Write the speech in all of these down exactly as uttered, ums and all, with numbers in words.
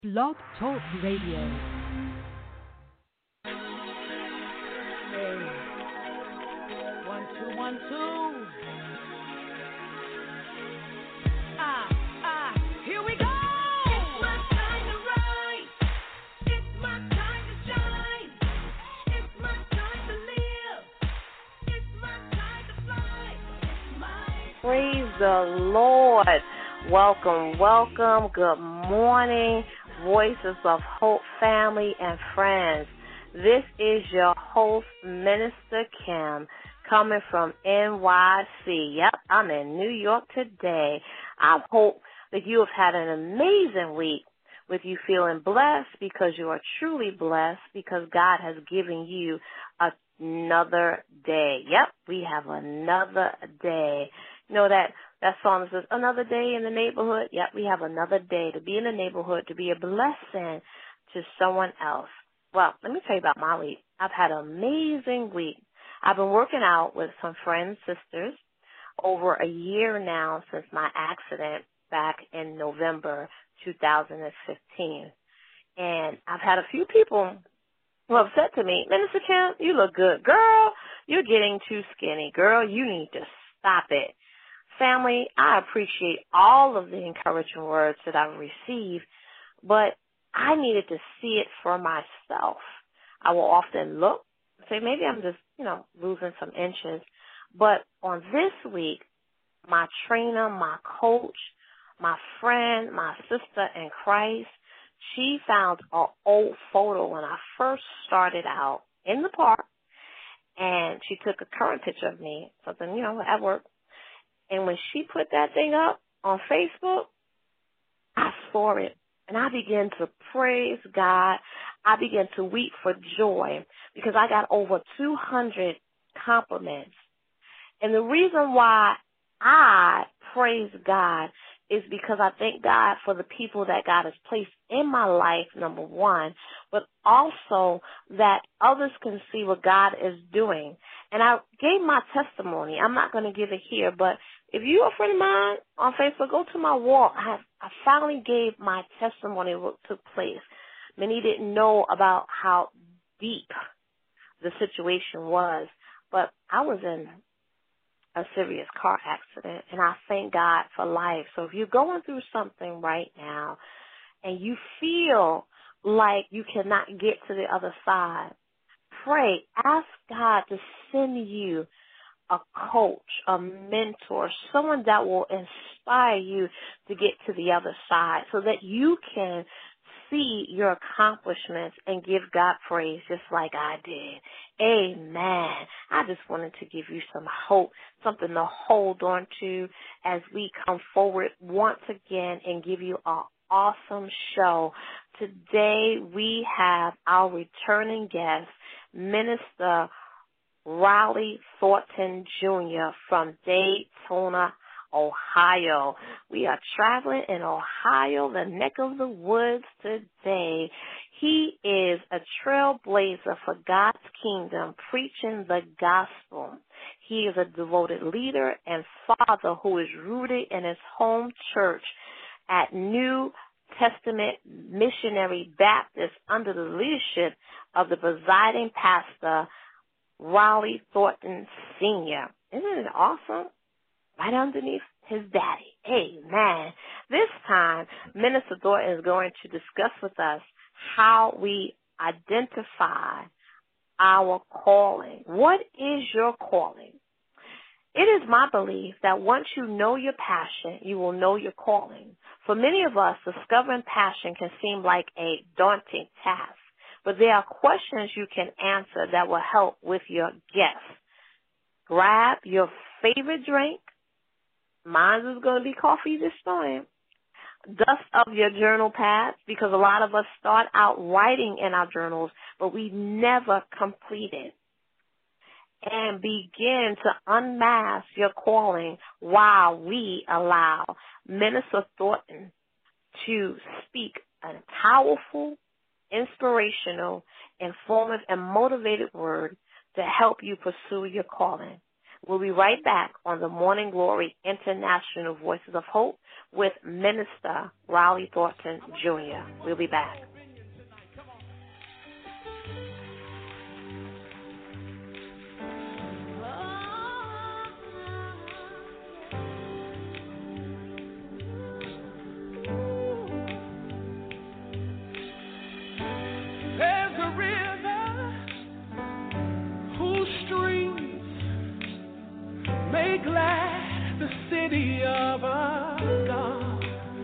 Blog Talk Radio. Hey, one, two, one, two. Ah, ah, here we go. It's my time to rise. It's my time to shine. It's my time to live. It's my time to fly. It's my Praise the Lord. Welcome, welcome. Good morning, Voices of Hope family and friends. This is your host, Minister Kim, coming from N Y C. Yep, I'm in New York today. I hope that you have had an amazing week with you feeling blessed because you are truly blessed because God has given you another day. Yep, we have another day. You know that, that song that says, another day in the neighborhood? Yep, we have another day to be in the neighborhood, to be a blessing to someone else. Well, let me tell you about my week. I've had an amazing week. I've been working out with some friends, sisters, over a year now since my accident back in November two thousand fifteen. And I've had a few people who have said to me, Minister Kim, you look good. Girl, you're getting too skinny. Girl, you need to stop it. Family, I appreciate all of the encouraging words that I've received, but I needed to see it for myself. I will often look, say maybe I'm just, you know, losing some inches. But on this week, my trainer, my coach, my friend, my sister in Christ, she found an old photo when I first started out in the park, and she took a current picture of me, something, you know, at work. And when she put that thing up on Facebook, I saw it. And I began to praise God. I began to weep for joy because I got over two hundred compliments. And the reason why I praise God is because I thank God for the people that God has placed in my life, number one, but also that others can see what God is doing. And I gave my testimony. I'm not going to give it here, but if you're a friend of mine on Facebook, go to my wall. I, I finally gave my testimony of what took place. Many didn't know about how deep the situation was, but I was in a serious car accident, and I thank God for life. So if you're going through something right now and you feel like you cannot get to the other side, pray, ask God to send you a coach, a mentor, someone that will inspire you to get to the other side so that you can see your accomplishments and give God praise just like I did. Amen. I just wanted to give you some hope, something to hold on to as we come forward once again and give you an awesome show. Today we have our returning guest, Minister Riley Thornton Junior from Daytona, Ohio. We are traveling in Ohio, the neck of the woods today. He is a trailblazer for God's kingdom, preaching the gospel. He is a devoted leader and father who is rooted in his home church at New Testament Missionary Baptist under the leadership of the presiding pastor, Riley Thornton Senior Isn't it awesome? Right underneath his daddy. Amen. This time, Minister Thornton is going to discuss with us how we identify our calling. What is your calling? It is my belief that once you know your passion, you will know your calling. For many of us, discovering passion can seem like a daunting task. But there are questions you can answer that will help with your guess. Grab your favorite drink. Mine is going to be coffee this morning. Dust up your journal pads because a lot of us start out writing in our journals, but we never complete it. And begin to unmask your calling while we allow Minister Thornton to speak a powerful, inspirational, informative, and motivated word to help you pursue your calling. We'll be right back on the Morning Glory International Voices of Hope with Minister Raleigh Thornton Junior We'll be back. There's a river whose streams make glad the city of our God.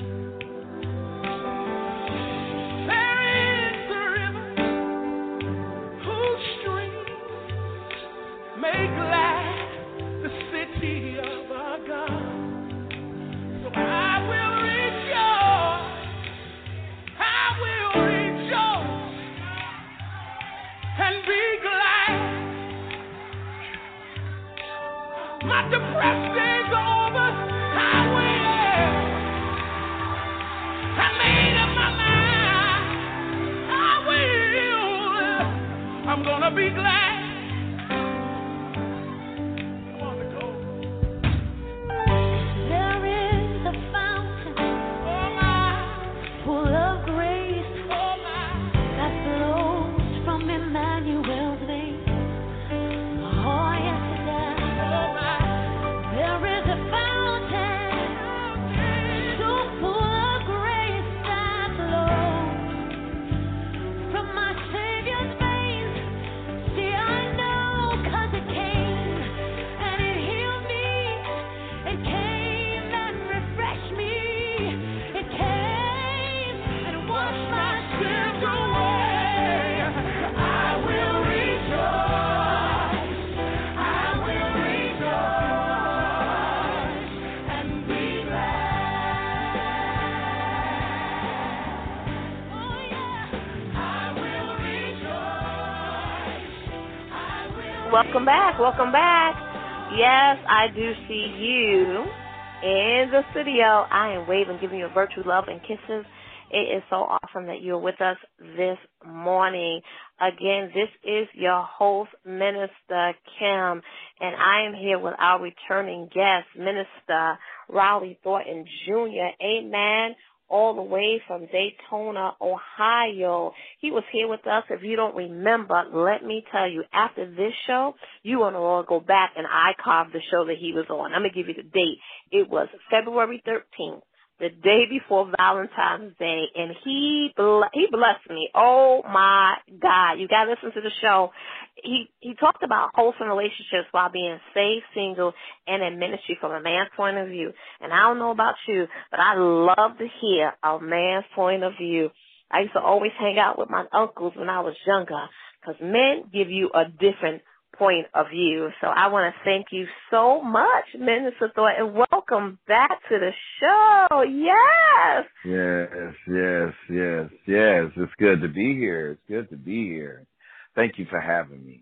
There is a river whose streams make glad the city of our God. So I will rejoice, I will rejoice and be glad. My depression's over, I will. I made up my mind, I will. I'm gonna be glad. Come on, Nicole. There is a fountain Oh my, full of grace oh my, that flows from Emmanuel's veins. Oh, yes, it does. oh my. There is a fountain so full of grace that flows from my Savior's veins. See, I know 'cause it came and it healed me. It came and refreshed me. It came and washed my sins away. I will rejoice. I will rejoice and be glad. Oh yeah. I will rejoice. I will. Welcome back. Welcome back. Yes, I do see you in the studio. I am waving, giving you a virtual love and kisses. It is so awesome that you're with us this morning. Again, this is your host, Minister Kim, and I am here with our returning guest, Minister Raleigh Thornton Junior Amen. All the way from Daytona, Ohio. He was here with us. If you don't remember, let me tell you, after this show, you want to all go back and archive the show that he was on. I'm going to give you the date. It was February thirteenth, the day before Valentine's Day, and he ble- he blessed me. Oh, my God. You got to listen to the show. He he talked about wholesome relationships while being saved, single, and in ministry from a man's point of view. And I don't know about you, but I love to hear a man's point of view. I used to always hang out with my uncles when I was younger because men give you a different point of view. So I want to thank you so much, Minister Thornton, and welcome back to the show. Yes. Yes, yes, yes, yes. It's good to be here. It's good to be here. Thank you for having me.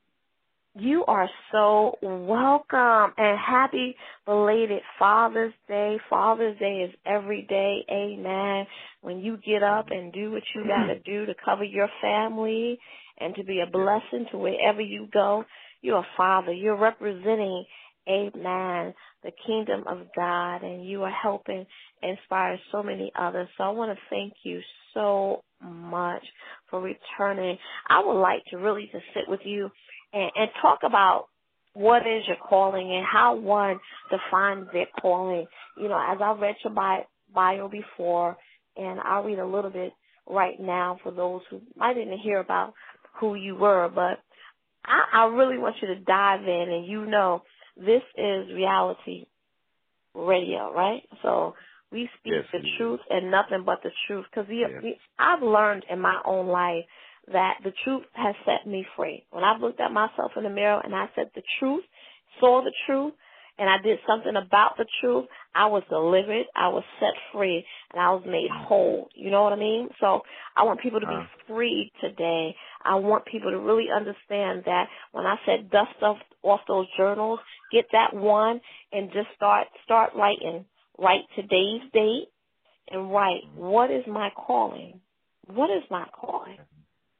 You are so welcome, and happy belated Father's Day. Father's Day is every day, amen. When you get up and do what you got to do to cover your family and to be a blessing to wherever you go, you're a father. You're representing, amen, the kingdom of God, and you are helping inspire so many others. So I want to thank you so much for returning. I would like to really just sit with you and, and talk about what is your calling and how one defines their calling. You know, as I read your bio, bio before, and I'll read a little bit right now for those who might didn't hear about who you were, but I, I really want you to dive in, and you know this is reality radio, right? So we speak Yes, the it is. truth and nothing but the truth, because we, Yes. we, I've learned in my own life that the truth has set me free. When I've looked at myself in the mirror and I said the truth, saw the truth, and I did something about the truth, I was delivered, I was set free, and I was made whole. You know what I mean? So I want people to be Uh. free today. I want people to really understand that when I said dust off, off those journals, get that one and just start start writing. Write today's date and write, what is my calling? What is my calling?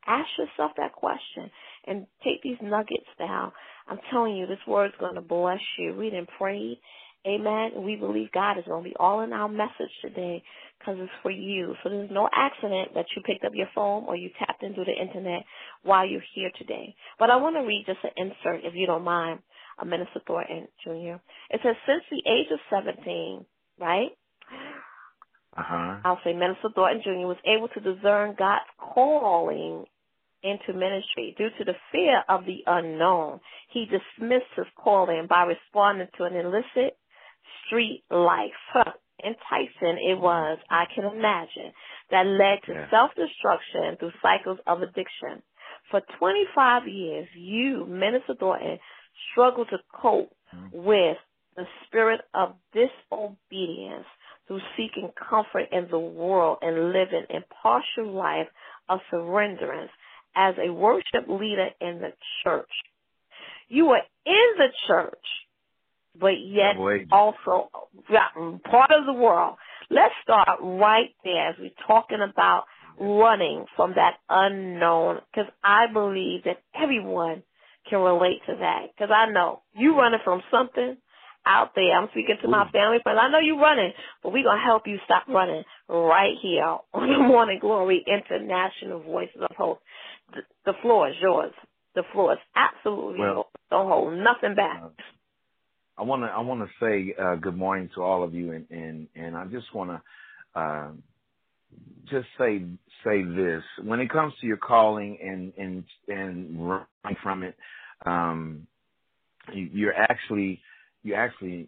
Ask yourself that question and take these nuggets down. I'm telling you, this word's going to bless you. We done prayed. Amen. And we believe God is going to be all in our message today because it's for you. So there's no accident that you picked up your phone or you tapped into the internet while you're here today. But I want to read just an insert, if you don't mind, a Minister Thornton Junior It says, since the age of seventeen, right? Uh-huh. I'll say Minister Thornton Junior was able to discern God's calling into ministry. Due to the fear of the unknown, he dismissed his calling by responding to an illicit street life. Huh. Enticing it was, I can imagine, that led to Yeah. self-destruction through cycles of addiction. For twenty-five years, you, Minister Thornton, struggled to cope with the spirit of disobedience through seeking comfort in the world and living a partial life of surrenderance as a worship leader in the church. You were in the church, but yet also yeah, part of the world. Let's start right there as we're talking about running from that unknown, because I believe that everyone can relate to that, because I know you running from something out there. I'm speaking to my family friends. I know you're running, but we're going to help you stop running right here on the Morning Glory International Voices of Hope. The, the floor is yours. The floor is absolutely Well, yours. Don't hold nothing back. Uh, I want to I want to say uh, good morning to all of you, and and, and I just want to uh, just say say this: when it comes to your calling and and and running from it, um, you, you're actually you actually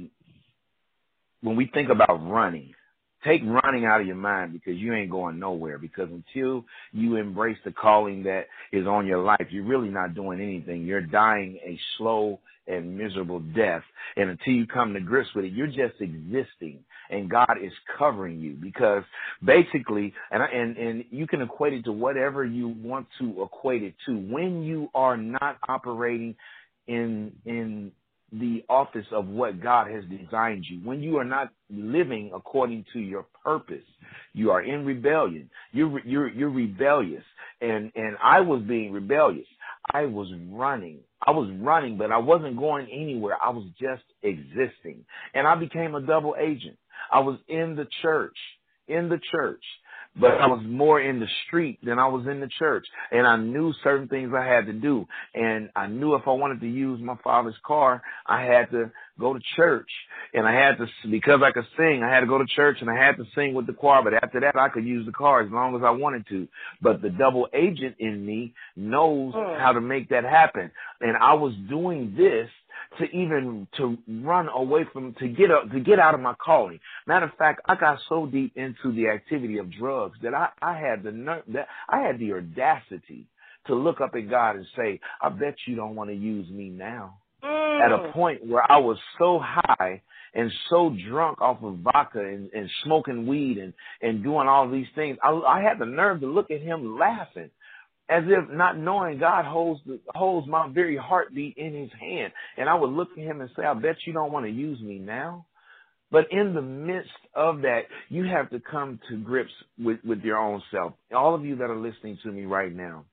when we think about running, take running out of your mind, because you ain't going nowhere. Because until you embrace the calling that is on your life, you're really not doing anything. You're dying a slow and miserable death. And until you come to grips with it, you're just existing. And God is covering you, because basically, and, and, and you can equate it to whatever you want to equate it to. When you are not operating in, in, the office of what God has designed you, when you are not living according to your purpose, you are in rebellion. You're you're you're rebellious, and and I was being rebellious. I was running. I was running, but I wasn't going anywhere. I was just existing, and I became a double agent. I was in the church, in the church. But I was more in the street than I was in the church. And I knew certain things I had to do. And I knew if I wanted to use my father's car, I had to go to church. And I had to, because I could sing, I had to go to church and I had to sing with the choir. But after that, I could use the car as long as I wanted to. But the double agent in me knows how to make that happen. And I was doing this to even to run away from, to get up, to get out of my calling. Matter of fact, I got so deep into the activity of drugs that I, I had the ner- that I had the audacity to look up at God and say, I bet you don't want to use me now. Mm. At a point where I was so high and so drunk off of vodka and, and smoking weed and, and doing all these things, I, I had the nerve to look at him laughing, as if not knowing God holds the, holds my very heartbeat in his hand. And I would look at him and say, I bet you don't want to use me now. But in the midst of that, you have to come to grips with, with your own self. All of you that are listening to me right now,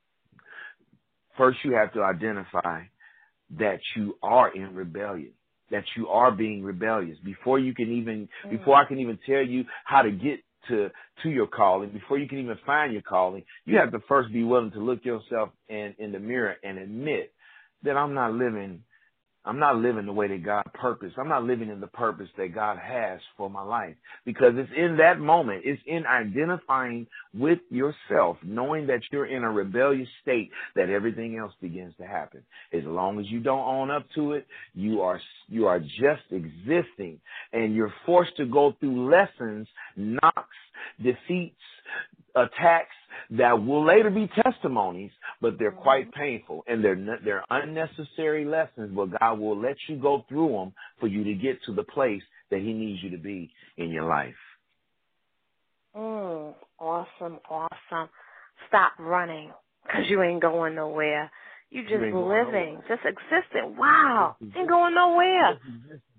first you have to identify that you are in rebellion, that you are being rebellious. Before you can even, mm. before I can even tell you how to get to to your calling, before you can even find your calling, you have to first be willing to look yourself in, in the mirror and admit that I'm not living I'm not living the way that God purposed. I'm not living in the purpose that God has for my life. Because it's in that moment, it's in identifying with yourself, knowing that you're in a rebellious state, that everything else begins to happen. As long as you don't own up to it, you are you are just existing, and you're forced to go through lessons, knocks, defeats, attacks that will later be testimonies, but they're quite painful, and they're they're unnecessary lessons, but God will let you go through them for you to get to the place that he needs you to be in your life. Mm, awesome, awesome. Stop running, because you ain't going nowhere. You just you living, just existing. Wow, just ain't going nowhere.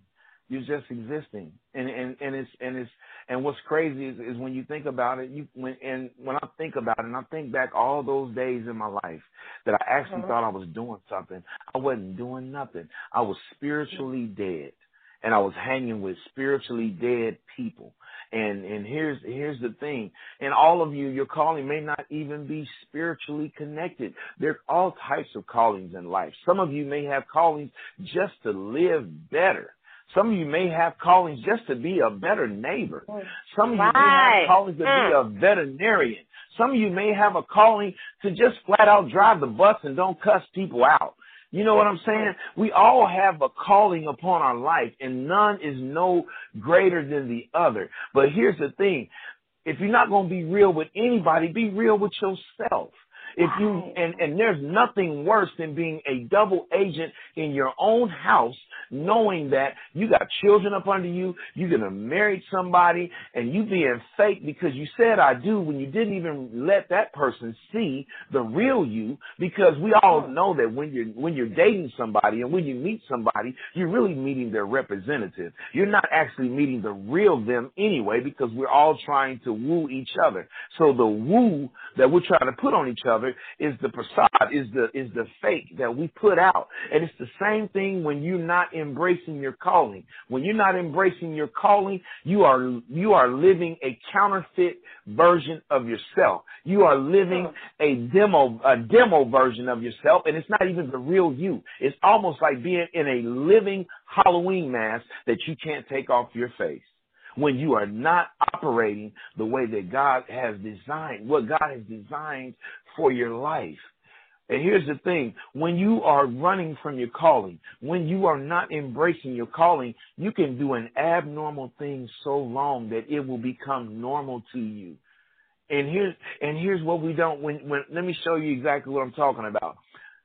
You're just existing, and and and it's and it's and what's crazy is, is when you think about it. You when and when I think about it, and I think back all those days in my life that I actually Mhm. thought I was doing something. I wasn't doing nothing. I was spiritually dead, and I was hanging with spiritually dead people. And and here's here's the thing. And all of you, your calling may not even be spiritually connected. There are all types of callings in life. Some of you may have callings just to live better. Some of you may have callings just to be a better neighbor. Some of you may Right. have callings to be Mm. a veterinarian. Some of you may have a calling to just flat out drive the bus and don't cuss people out. You know what I'm saying? We all have a calling upon our life, and none is no greater than the other. But here's the thing. If you're not going to be real with anybody, be real with yourself. If you and, and there's nothing worse than being a double agent in your own house, knowing that you got children up under you, you're gonna marry somebody, and you being fake because you said I do when you didn't even let that person see the real you. Because we all know that when you're when you're dating somebody and when you meet somebody, you're really meeting their representative. You're not actually meeting the real them anyway, because we're all trying to woo each other. So the woo that we're trying to put on each other is the facade, is the is the fake that we put out. And it's the same thing when you're not embracing your calling. When you're not embracing your calling, you are you are living a counterfeit version of yourself. You are living a demo a demo version of yourself, and it's not even the real you. It's almost like being in a living Halloween mask that you can't take off your face, when you are not operating the way that God has designed, what God has designed for your life. And here's the thing, when you are running from your calling, when you are not embracing your calling, you can do an abnormal thing so long that it will become normal to you. And here's, and here's what we don't, when, when, let me show you exactly what I'm talking about.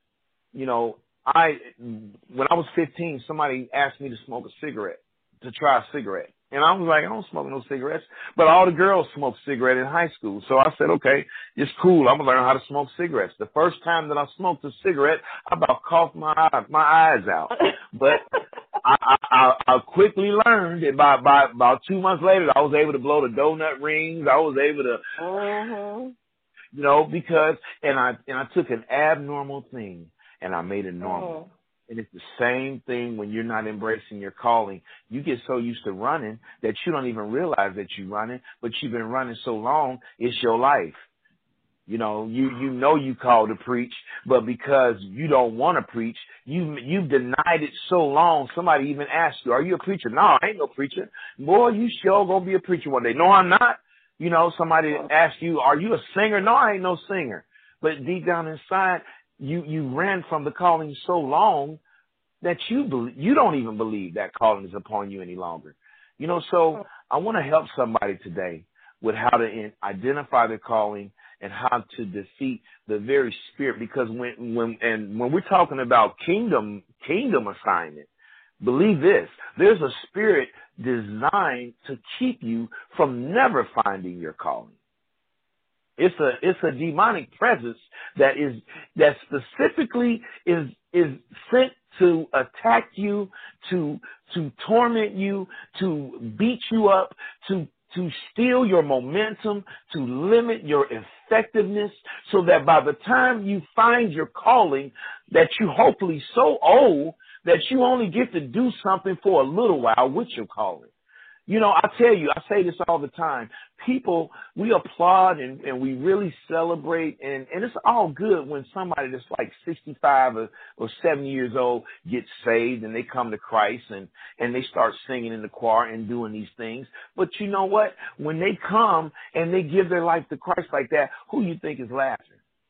You know, I, when I was fifteen, somebody asked me to smoke a cigarette, to try a cigarette. And I was like, I don't smoke no cigarettes. But all the girls smoked cigarette in high school. So I said, okay, it's cool. I'm going to learn how to smoke cigarettes. The first time that I smoked a cigarette, I about coughed my, eye, my eyes out. But I, I, I, I quickly learned that by, by about two months later, I was able to blow the donut rings. I was able to, Mm-hmm. you know, because, and I, and I took an abnormal thing and I made it normal. Mm. And it's the same thing when you're not embracing your calling. You get so used to running that you don't even realize that you're running, but you've been running so long, it's your life. You know, you, you know you called to preach, but because you don't want to preach, you, you've denied it so long, somebody even asked you, are you a preacher? No, I ain't no preacher. Boy, you sure gonna be a preacher one day. No, I'm not. You know, somebody asked you, are you a singer? No, I ain't no singer. But deep down inside, you, you ran from the calling so long that you believe, you don't even believe that calling is upon you any longer. You know, so I want to help somebody today with how to in, identify their calling and how to defeat the very spirit. Because when, when, and when we're talking about kingdom, kingdom assignment, believe this, there's a spirit designed to keep you from never finding your calling. It's a, it's a demonic presence that is, that specifically is, is sent to attack you, to, to torment you, to beat you up, to, to steal your momentum, to limit your effectiveness, so that by the time you find your calling, that you hopefully so old that you only get to do something for a little while with your calling. You know, I tell you, I say this all the time. People, we applaud and, and we really celebrate, and, and it's all good when somebody that's like sixty-five or, or seventy years old gets saved and they come to Christ and, and they start singing in the choir and doing these things. But you know what? When they come and they give their life to Christ like that, who you think is laughing?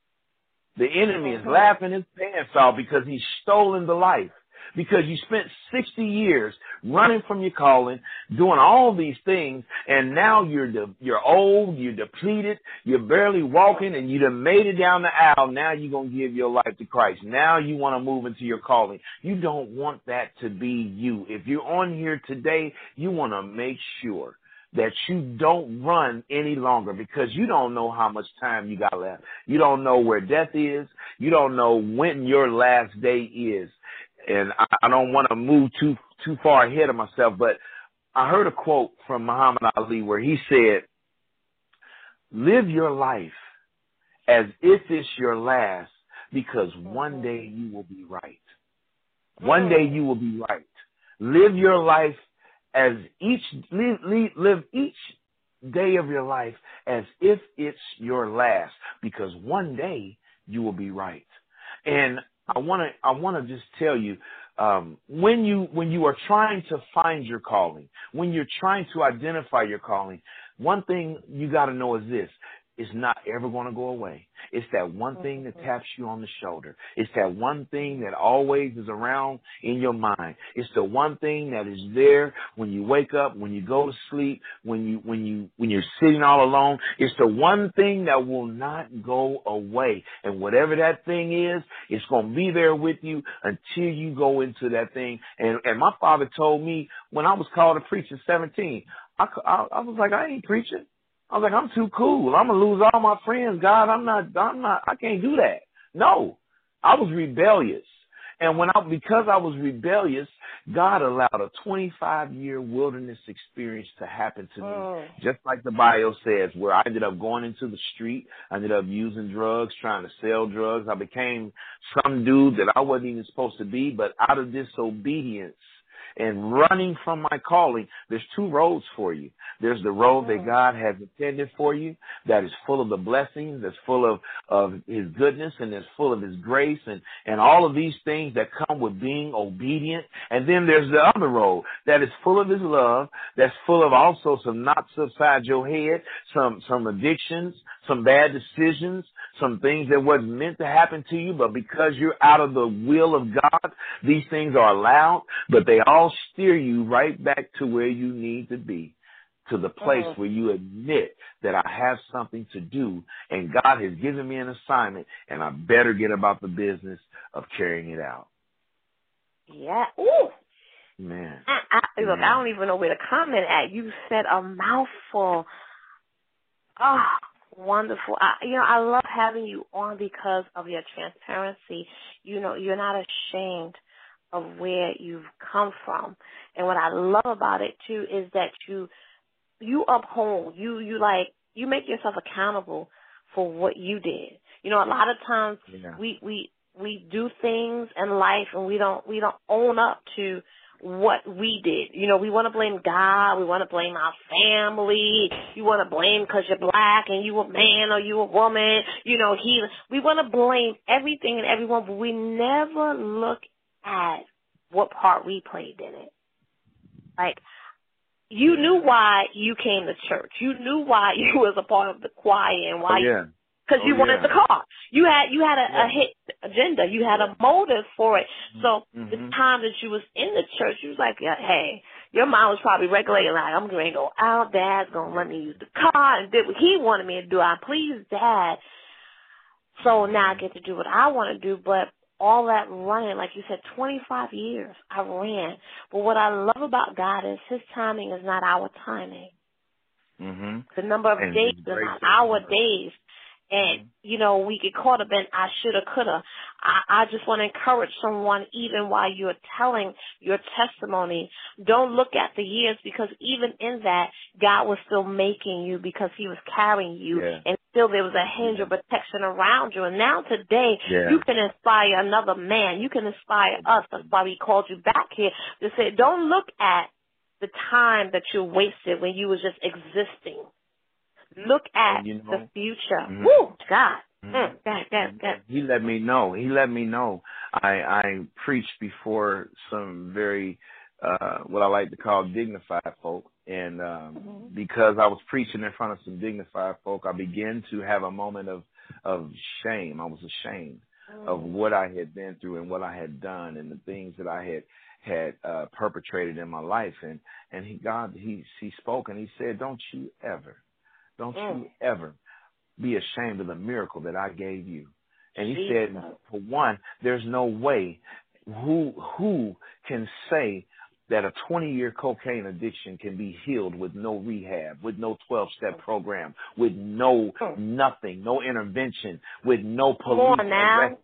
The enemy is laughing his pants off because he's stolen the life. Because you spent sixty years running from your calling, doing all these things, and now you're de- you're old, you're depleted, you're barely walking, and you done made it down the aisle. Now you're going to give your life to Christ. Now you want to move into your calling. You don't want that to be you. If you're on here today, you want to make sure that you don't run any longer, because you don't know how much time you got left. You don't know where death is. You don't know when your last day is. And I, I don't want to move too too far ahead of myself, but I heard a quote from Muhammad Ali where he said, live your life as if it's your last, because one day you will be right. One day you will be right. Live your life as each, live, live, live each day of your life as if it's your last, because one day you will be right. And I want to, I want to just tell you, um, when you, when you are trying to find your calling, when you're trying to identify your calling, one thing you got to know is this: it's not ever going to go away. It's that one thing that taps you on the shoulder. It's that one thing that always is around in your mind. It's the one thing that is there when you wake up, when you go to sleep, when you, when you, when you're sitting all alone. It's the one thing that will not go away. And whatever that thing is, it's going to be there with you until you go into that thing. And, and my father told me when I was called to preach at seventeen, I, I, I was like, I ain't preaching. I was like, I'm too cool. I'm going to lose all my friends. God, I'm not, I'm not, I can't do that. No, I was rebellious. And when I, because I was rebellious, God allowed a twenty-five year wilderness experience to happen to me. Oh. Just like the bio says, where I ended up going into the street. I ended up using drugs, trying to sell drugs. I became some dude that I wasn't even supposed to be, but out of disobedience and running from my calling, there's two roads for you. There's the road that God has intended for you, that is full of the blessings, that's full of, of his goodness, and that's full of his grace, and, and all of these things that come with being obedient. And then there's the other road that is full of his love, that's full of also some knots upside your head, some, some addictions, some bad decisions, some things that wasn't meant to happen to you, but because you're out of the will of God, these things are allowed, but they all steer you right back to where you need to be, to the place uh-huh. where you admit that I have something to do, and God has given me an assignment, and I better get about the business of carrying it out. Yeah. Ooh. Man. I, I, look, Man. I don't even know where to comment at. You said a mouthful. Oh, wonderful. I, you know, I love having you on because of your transparency. You know, you're not ashamed of where you've come from. And what I love about it, too, is that you you uphold, you, you like, you make yourself accountable for what you did. You know, a lot of times yeah. we, we, we do things in life and we don't, we don't own up to what we did. You know, we want to blame God. We want to blame our family. You want to blame because you're black and you a man or you a woman. You know, he, we want to blame everything and everyone, but we never look at what part we played in it. Like, you knew why you came to church. You knew why you was a part of the choir and why, oh, yeah. because oh, you wanted yeah. the car. You had you had a, yeah. a hit agenda. You had a motive for it. So mm-hmm. the time that you was in the church, you was like, yeah, hey, your mind was probably regulating, like, I'm going to go out. Dad's going to let me use the car and did what he wanted me to do. I pleased Dad. So now I get to do what I want to do, but all that running, like you said, twenty-five years I ran. But what I love about God is his timing is not our timing. Mm-hmm. The number of and days is not our days. And, you know, we get caught up in I shoulda, coulda. I, I just want to encourage someone, even while you're telling your testimony, don't look at the years, because even in that, God was still making you because he was carrying you. Yeah. And still there was a hinge yeah. of protection around you. And now today, yeah. you can inspire another man. You can inspire us. That's why we called you back here to say, don't look at the time that you wasted when you was just existing. Look at you know, the future. Mm-hmm. Woo, God. Mm-hmm. Mm, God, God, God. He let me know. He let me know. I, I preached before some very, uh, what I like to call dignified folk. And um, mm-hmm. because I was preaching in front of some dignified folk, I began to have a moment of, of shame. I was ashamed mm. of what I had been through and what I had done and the things that I had had uh, perpetrated in my life. And, and he, God, he, he spoke and he said, don't you ever, Don't mm. you ever be ashamed of the miracle that I gave you. And he Jesus. said, for one, there's no way who who can say that a twenty-year cocaine addiction can be healed with no rehab, with no twelve-step program, with no mm. nothing, no intervention, with no police arresting you.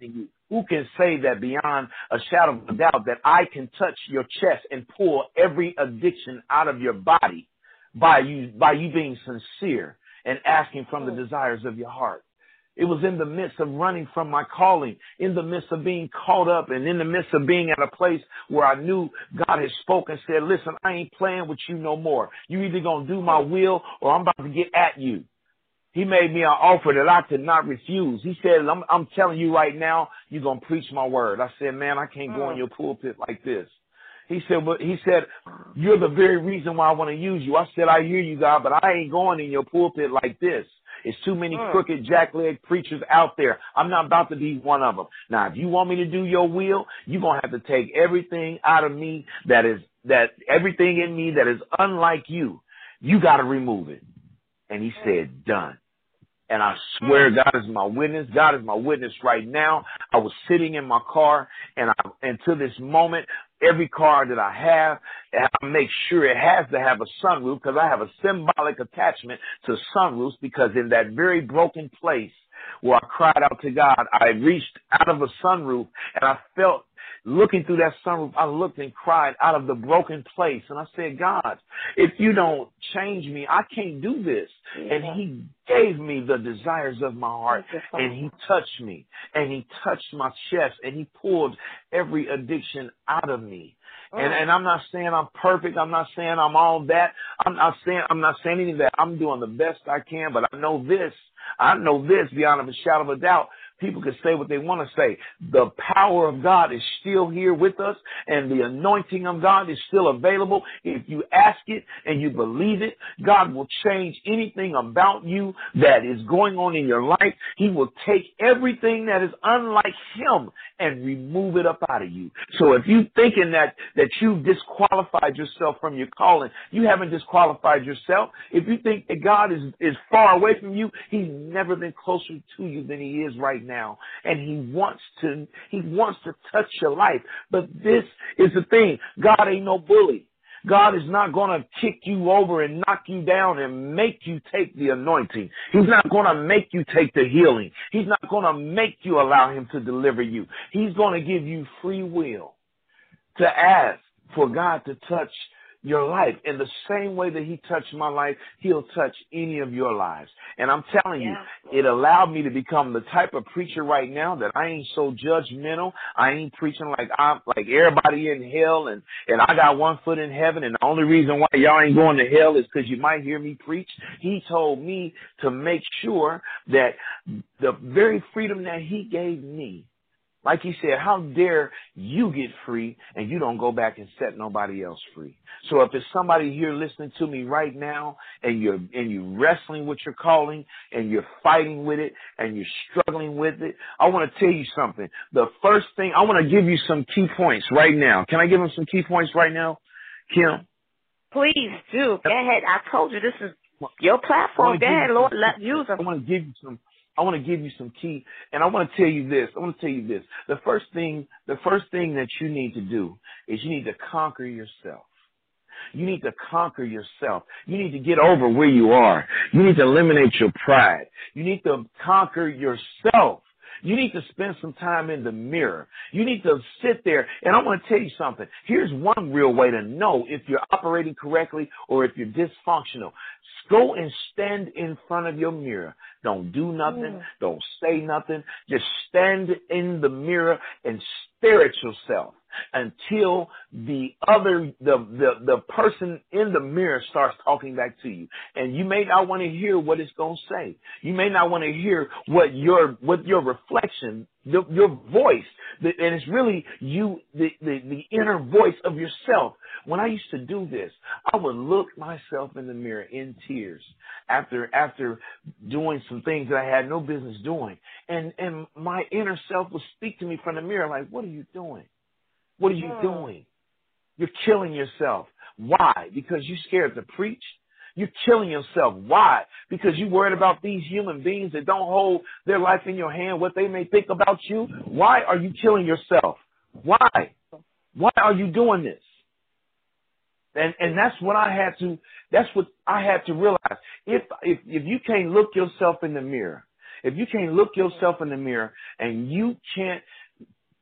Who can say that beyond a shadow of a doubt that I can touch your chest and pull every addiction out of your body by you, by you being sincere and asking from the desires of your heart? It was in the midst of running from my calling, in the midst of being caught up, and in the midst of being at a place where I knew God had spoken, said, listen, I ain't playing with you no more. You either going to do my will or I'm about to get at you. He made me an offer that I could not refuse. He said, I'm, I'm telling you right now, you're going to preach my word. I said, man, I can't go in your pulpit like this. He said, but he said, you're the very reason why I want to use you. I said, I hear you, God, but I ain't going in your pulpit like this. It's too many mm. crooked jackleg preachers out there. I'm not about to be one of them. Now, if you want me to do your will, you're going to have to take everything out of me that is, that everything in me that is unlike you. You got to remove it. And he said, done. And I swear God is my witness. God is my witness right now. I was sitting in my car, and I, and to this moment, every car that I have, I make sure it has to have a sunroof because I have a symbolic attachment to sunroofs, because in that very broken place where I cried out to God, I reached out of a sunroof and I felt, looking through that sunroof, I looked and cried out of the broken place. And I said, God, if you don't change me, I can't do this. Yeah. And he gave me the desires of my heart, and he touched me, and he touched my chest, and he pulled every addiction out of me. Oh. And, and I'm not saying I'm perfect. I'm not saying I'm all that. I'm not saying, I'm not saying any of that. I'm doing the best I can, but I know this. I know this beyond a shadow of a doubt. People can say what they want to say. The power of God is still here with us, and the anointing of God is still available. If you ask it and you believe it, God will change anything about you that is going on in your life. He will take everything that is unlike him and remove it up out of you. So if you're thinking that, that you've disqualified yourself from your calling, you haven't disqualified yourself. If you think that God is, is far away from you, he's never been closer to you than he is right now. And he wants to, he wants to touch your life. But this is the thing. God ain't no bully. God is not going to kick you over and knock you down and make you take the anointing. He's not going to make you take the healing. He's not going to make you allow him to deliver you. He's going to give you free will to ask for God to touch your life. In the same way that he touched my life, he'll touch any of your lives. And I'm telling yeah. you, it allowed me to become the type of preacher right now that I ain't so judgmental. I ain't preaching like I'm like everybody in hell and, and I got one foot in heaven, and the only reason why y'all ain't going to hell is because you might hear me preach. He told me to make sure that the very freedom that he gave me, like he said, how dare you get free and you don't go back and set nobody else free? So if there's somebody here listening to me right now and you're and you're wrestling with your calling and you're fighting with it and you're struggling with it, I want to tell you something. The first thing, I want to give you some key points right now. Can I give them some key points right now, Kim? Please do. Go ahead. I told you this is your platform. Go ahead, Lord. Let use them. I want to give you some. I want to give you some key, and I want to tell you this. I want to tell you this. The first thing, the first thing that you need to do is you need to conquer yourself. You need to conquer yourself. You need to get over where you are. You need to eliminate your pride. You need to conquer yourself. You need to spend some time in the mirror. You need to sit there. And I want to tell you something. Here's one real way to know if you're operating correctly or if you're dysfunctional. Go and stand in front of your mirror. Don't do nothing. Mm. Don't say nothing. Just stand in the mirror and stare at yourself until the other, the, the, the person in the mirror starts talking back to you. And you may not want to hear what it's going to say. You may not want to hear what your, what your reflection, the, your voice, the, and it's really you, the, the, the inner voice of yourself. When I used to do this, I would look myself in the mirror in tears after, after doing some things that I had no business doing. And, and my inner self would speak to me from the mirror like, what are you doing? What are you oh. doing? You're killing yourself. Why? Because you're scared to preach. You're killing yourself. Why? Because you're worried about these human beings that don't hold their life in your hand, what they may think about you. Why are you killing yourself? Why? Why are you doing this? And and that's what I had to, that's what I had to realize. If, if, if you can't look yourself in the mirror, if you can't look yourself in the mirror and you can't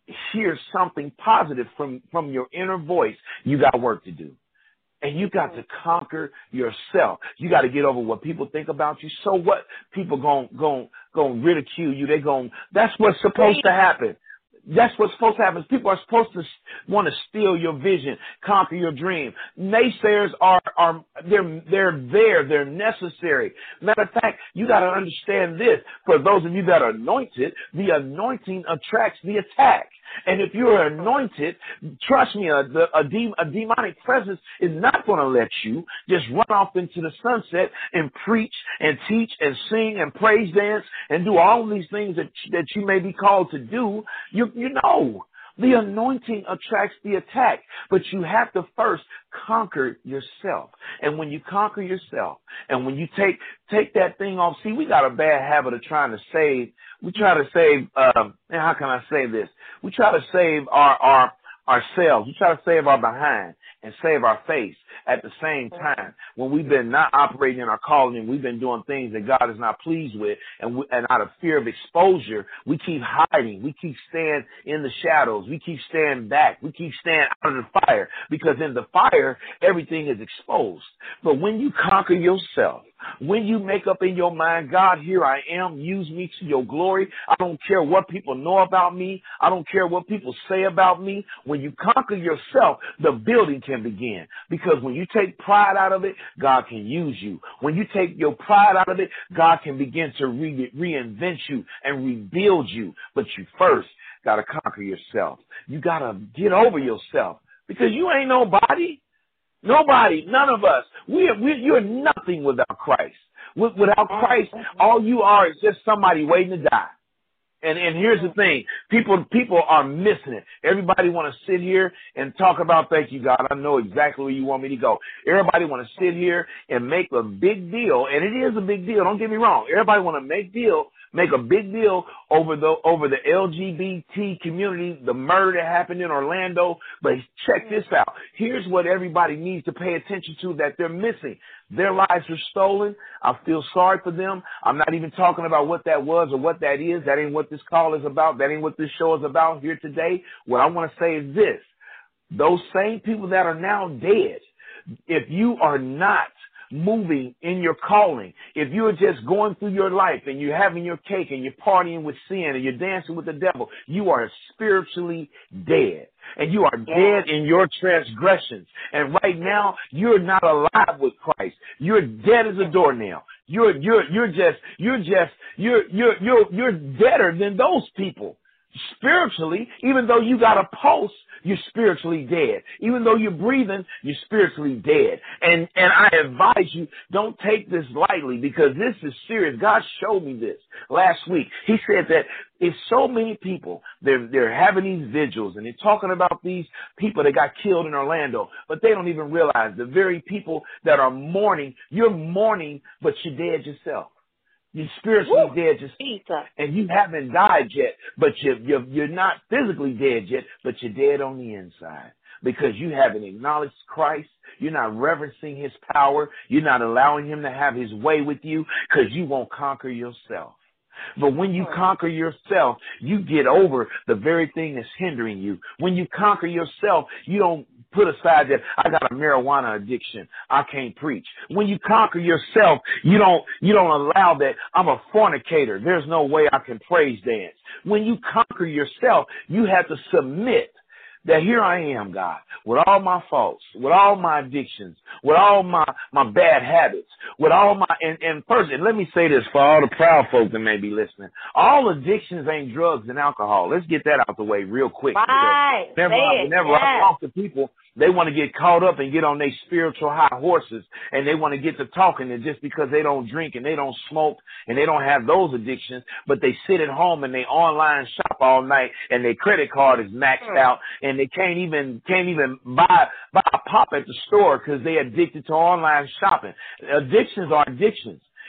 hear something positive from, from your inner voice, you got work to do. And you got to conquer yourself. You got to get over what people think about you. So what? People gon' gon' gon' ridicule you. They gon' that's what's supposed to happen. That's what's supposed to happen. People are supposed to want to steal your vision, conquer your dream. Naysayers are, are, they're, they're there. They're necessary. Matter of fact, you got to understand this. For those of you that are anointed, the anointing attracts the attack. And if you're anointed, trust me, a, a, de- a demonic presence is not going to let you just run off into the sunset and preach and teach and sing and praise dance and do all of these things that, that you may be called to do. You, you know, the anointing attracts the attack, but you have to first conquer yourself. And when you conquer yourself and when you take, take that thing off, see, we got a bad habit of trying to save. We try to save, um, and how can I say this? We try to save our, our, ourselves. We try to save our behind and save our face at the same time when we've been not operating in our calling and we've been doing things that God is not pleased with, and, we, and out of fear of exposure, we keep hiding. We keep staying in the shadows. We keep staying back. We keep staying out of the fire, because in the fire, everything is exposed. But when you conquer yourself, when you make up in your mind, God, here I am, use me to your glory. I don't care what people know about me. I don't care what people say about me. When you conquer yourself, the building can begin. Because when you take pride out of it, God can use you. When you take your pride out of it, God can begin to re- reinvent you and rebuild you. But you first got to conquer yourself. You got to get over yourself, because you ain't nobody. Nobody, none of us. We, we, you're nothing without Christ. Without Christ, all you are is just somebody waiting to die. And and here's the thing. People people are missing it. Everybody want to sit here and talk about, thank you, God, I know exactly where you want me to go. Everybody want to sit here and make a big deal, and it is a big deal. Don't get me wrong. Everybody want to make deal, make a big deal over the over the L G B T community, the murder that happened in Orlando. But check this out. Here's what everybody needs to pay attention to that they're missing. Their lives were stolen. I feel sorry for them. I'm not even talking about what that was or what that is. That ain't what this call is about. That ain't what this show is about here today. What I want to say is this. Those same people that are now dead, if you are not moving in your calling, if you're just going through your life and you're having your cake and you're partying with sin and you're dancing with the devil, you are spiritually dead. And you are dead in your transgressions. And right now, you're not alive with Christ. You're dead as a doornail. You're you're you're just you're just you're you're you're you're deader than those people. Spiritually, even though you got a pulse, you're spiritually dead. Even though you're breathing, you're spiritually dead. And and I advise you, don't take this lightly, because this is serious. God showed me this last week. He said that if so many people, they're they're having these vigils and they're talking about these people that got killed in Orlando, but they don't even realize the very people that are mourning, you're mourning, but you're dead yourself. You're spiritually Woo. dead yourself, and you haven't died yet, but you're, you're, you're not physically dead yet, but you're dead on the inside, because you haven't acknowledged Christ. You're not reverencing his power. You're not allowing him to have his way with you, because you won't conquer yourself. But when you conquer yourself, you get over the very thing that's hindering you. When you conquer yourself, you don't put aside that I got a marijuana addiction, I can't preach. When you conquer yourself, you don't you don't allow that I'm a fornicator, there's no way I can praise dance. When you conquer yourself, you have to submit that here I am, God, with all my faults, with all my addictions, with all my, my bad habits, with all my, and, and first, and let me say this for all the proud folk that may be listening. All addictions ain't drugs and alcohol. Let's get that out the way real quick. Right. Whenever, I, whenever yes. I talk to people, they want to get caught up and get on their spiritual high horses, and they want to get to talking, and just because they don't drink and they don't smoke and they don't have those addictions, but they sit at home and they online shop all night and their credit card is maxed mm. out, and they can't even can't even buy buy a pop at the store because they're addicted to online shopping. Addictions are addictions.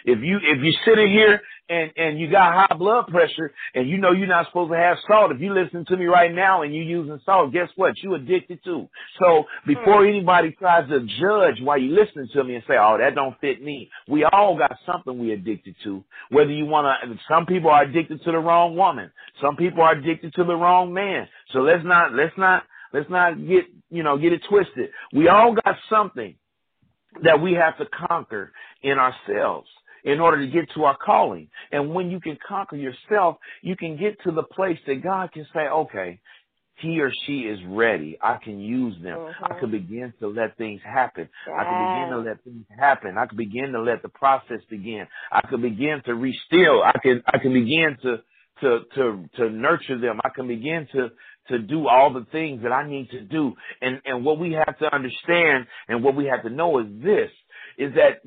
If you if you're sitting here and and you got high blood pressure and you know you're not supposed to have salt, if you listen to me right now and you using salt, guess what? You addicted to. So before anybody tries to judge why you listening to me and say, oh, that don't fit me, we all got something we addicted to. Whether you want to, some people are addicted to the wrong woman. Some people are addicted to the wrong man. So let's not let's not let's not get you know get it twisted. We all got something that we have to conquer in ourselves in order to get to our calling. And when you can conquer yourself, you can get to the place that God can say, okay, he or she is ready. I can use them. Mm-hmm. I can begin to let things happen. Yes. I can begin to let things happen. I can begin to let the process begin. I can begin to restill. I can I can begin to to to to nurture them. I can begin to to do all the things that I need to do. And and what we have to understand and what we have to know is this, is that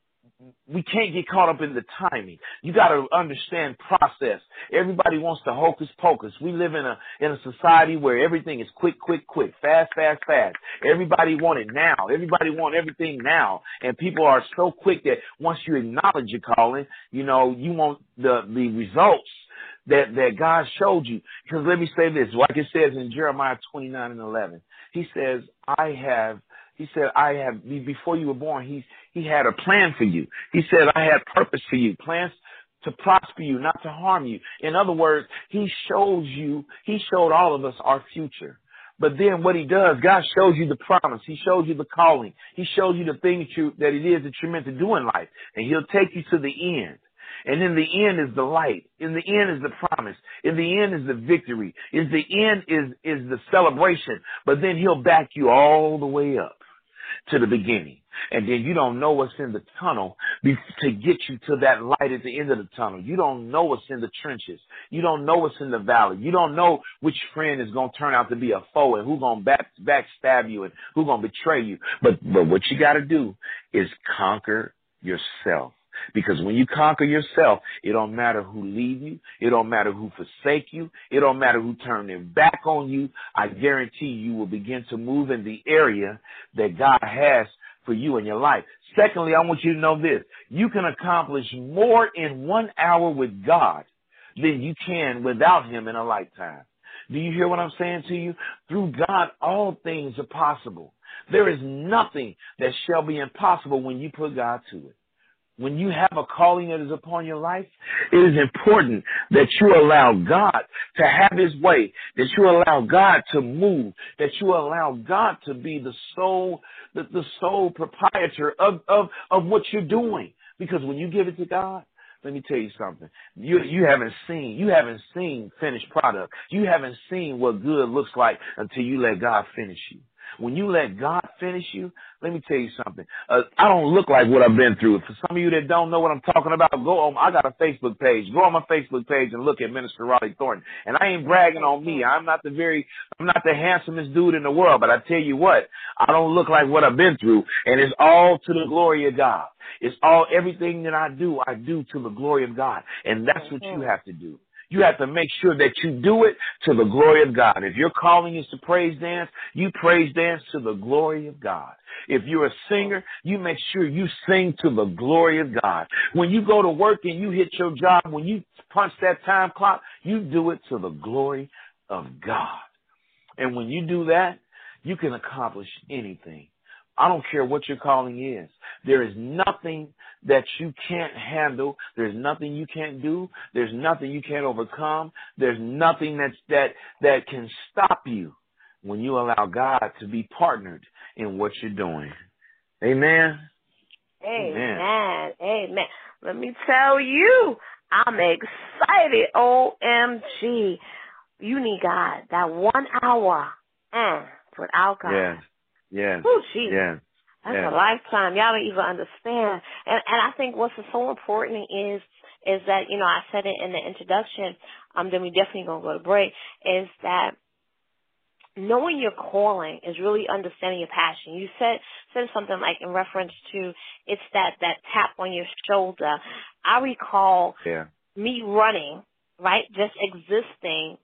we can't get caught up in the timing. You got to understand process. Everybody wants to hocus pocus. We live in a in a society where everything is quick, quick, quick, fast, fast, fast. Everybody want it now. Everybody want everything now. And people are so quick that once you acknowledge your calling, you know, you want the the results that that God showed you. Because let me say this, like it says in Jeremiah twenty-nine and eleven, he says, I have He said, I have, before you were born, he, he had a plan for you. He said, I had purpose for you, plans to prosper you, not to harm you. In other words, he shows you, he showed all of us our future. But then what he does, God shows you the promise. He shows you the calling. He shows you the thing that, you, that it is that you're meant to do in life. And he'll take you to the end. And in the end is the light. In the end is the promise. In the end is the victory. In the end is, is the celebration. But then he'll back you all the way up to the beginning. And then you don't know what's in the tunnel to get you to that light at the end of the tunnel. You don't know what's in the trenches. You don't know what's in the valley. You don't know which friend is going to turn out to be a foe and who's going to back, backstab you and who's going to betray you. But, but what you got to do is conquer yourself. Because when you conquer yourself, it don't matter who leave you. It don't matter who forsake you. It don't matter who turn their back on you. I guarantee you will begin to move in the area that God has for you in your life. Secondly, I want you to know this. You can accomplish more in one hour with God than you can without him in a lifetime. Do you hear what I'm saying to you? Through God, all things are possible. There is nothing that shall be impossible when you put God to it. When you have a calling that is upon your life, it is important that you allow God to have his way, that you allow God to move, that you allow God to be the sole, the, the sole proprietor of, of, of what you're doing. Because when you give it to God, let me tell you something. You, you haven't seen, you haven't seen finished product. You haven't seen what good looks like until you let God finish you. When you let God finish you, let me tell you something. Uh, I don't look like what I've been through. For some of you that don't know what I'm talking about, go on. I got a Facebook page. Go on my Facebook page and look at Minister Raleigh Thornton. And I ain't bragging on me. I'm not the very, I'm not the handsomest dude in the world. But I tell you what, I don't look like what I've been through. And it's all to the glory of God. It's all, everything that I do, I do to the glory of God. And that's what you have to do. You have to make sure that you do it to the glory of God. If your calling is to praise dance, you praise dance to the glory of God. If you're a singer, you make sure you sing to the glory of God. When you go to work and you hit your job, when you punch that time clock, you do it to the glory of God. And when you do that, you can accomplish anything. I don't care what your calling is. There is nothing that you can't handle. There's nothing you can't do. There's nothing you can't overcome. There's nothing that's, that that can stop you when you allow God to be partnered in what you're doing. Amen? Amen. Amen. Amen. Let me tell you, I'm excited. O M G. You need God. That one hour mm, without God. Yes. Yes. Oh, geez. Yes. That's yes. a lifetime. Y'all don't even understand. And and I think what's so important is is that, you know, I said it in the introduction, um, then we definitely gonna go to break, is that knowing your calling is really understanding your passion. You said said something like in reference to it's that, that tap on your shoulder. I recall yeah. me running, right, just existing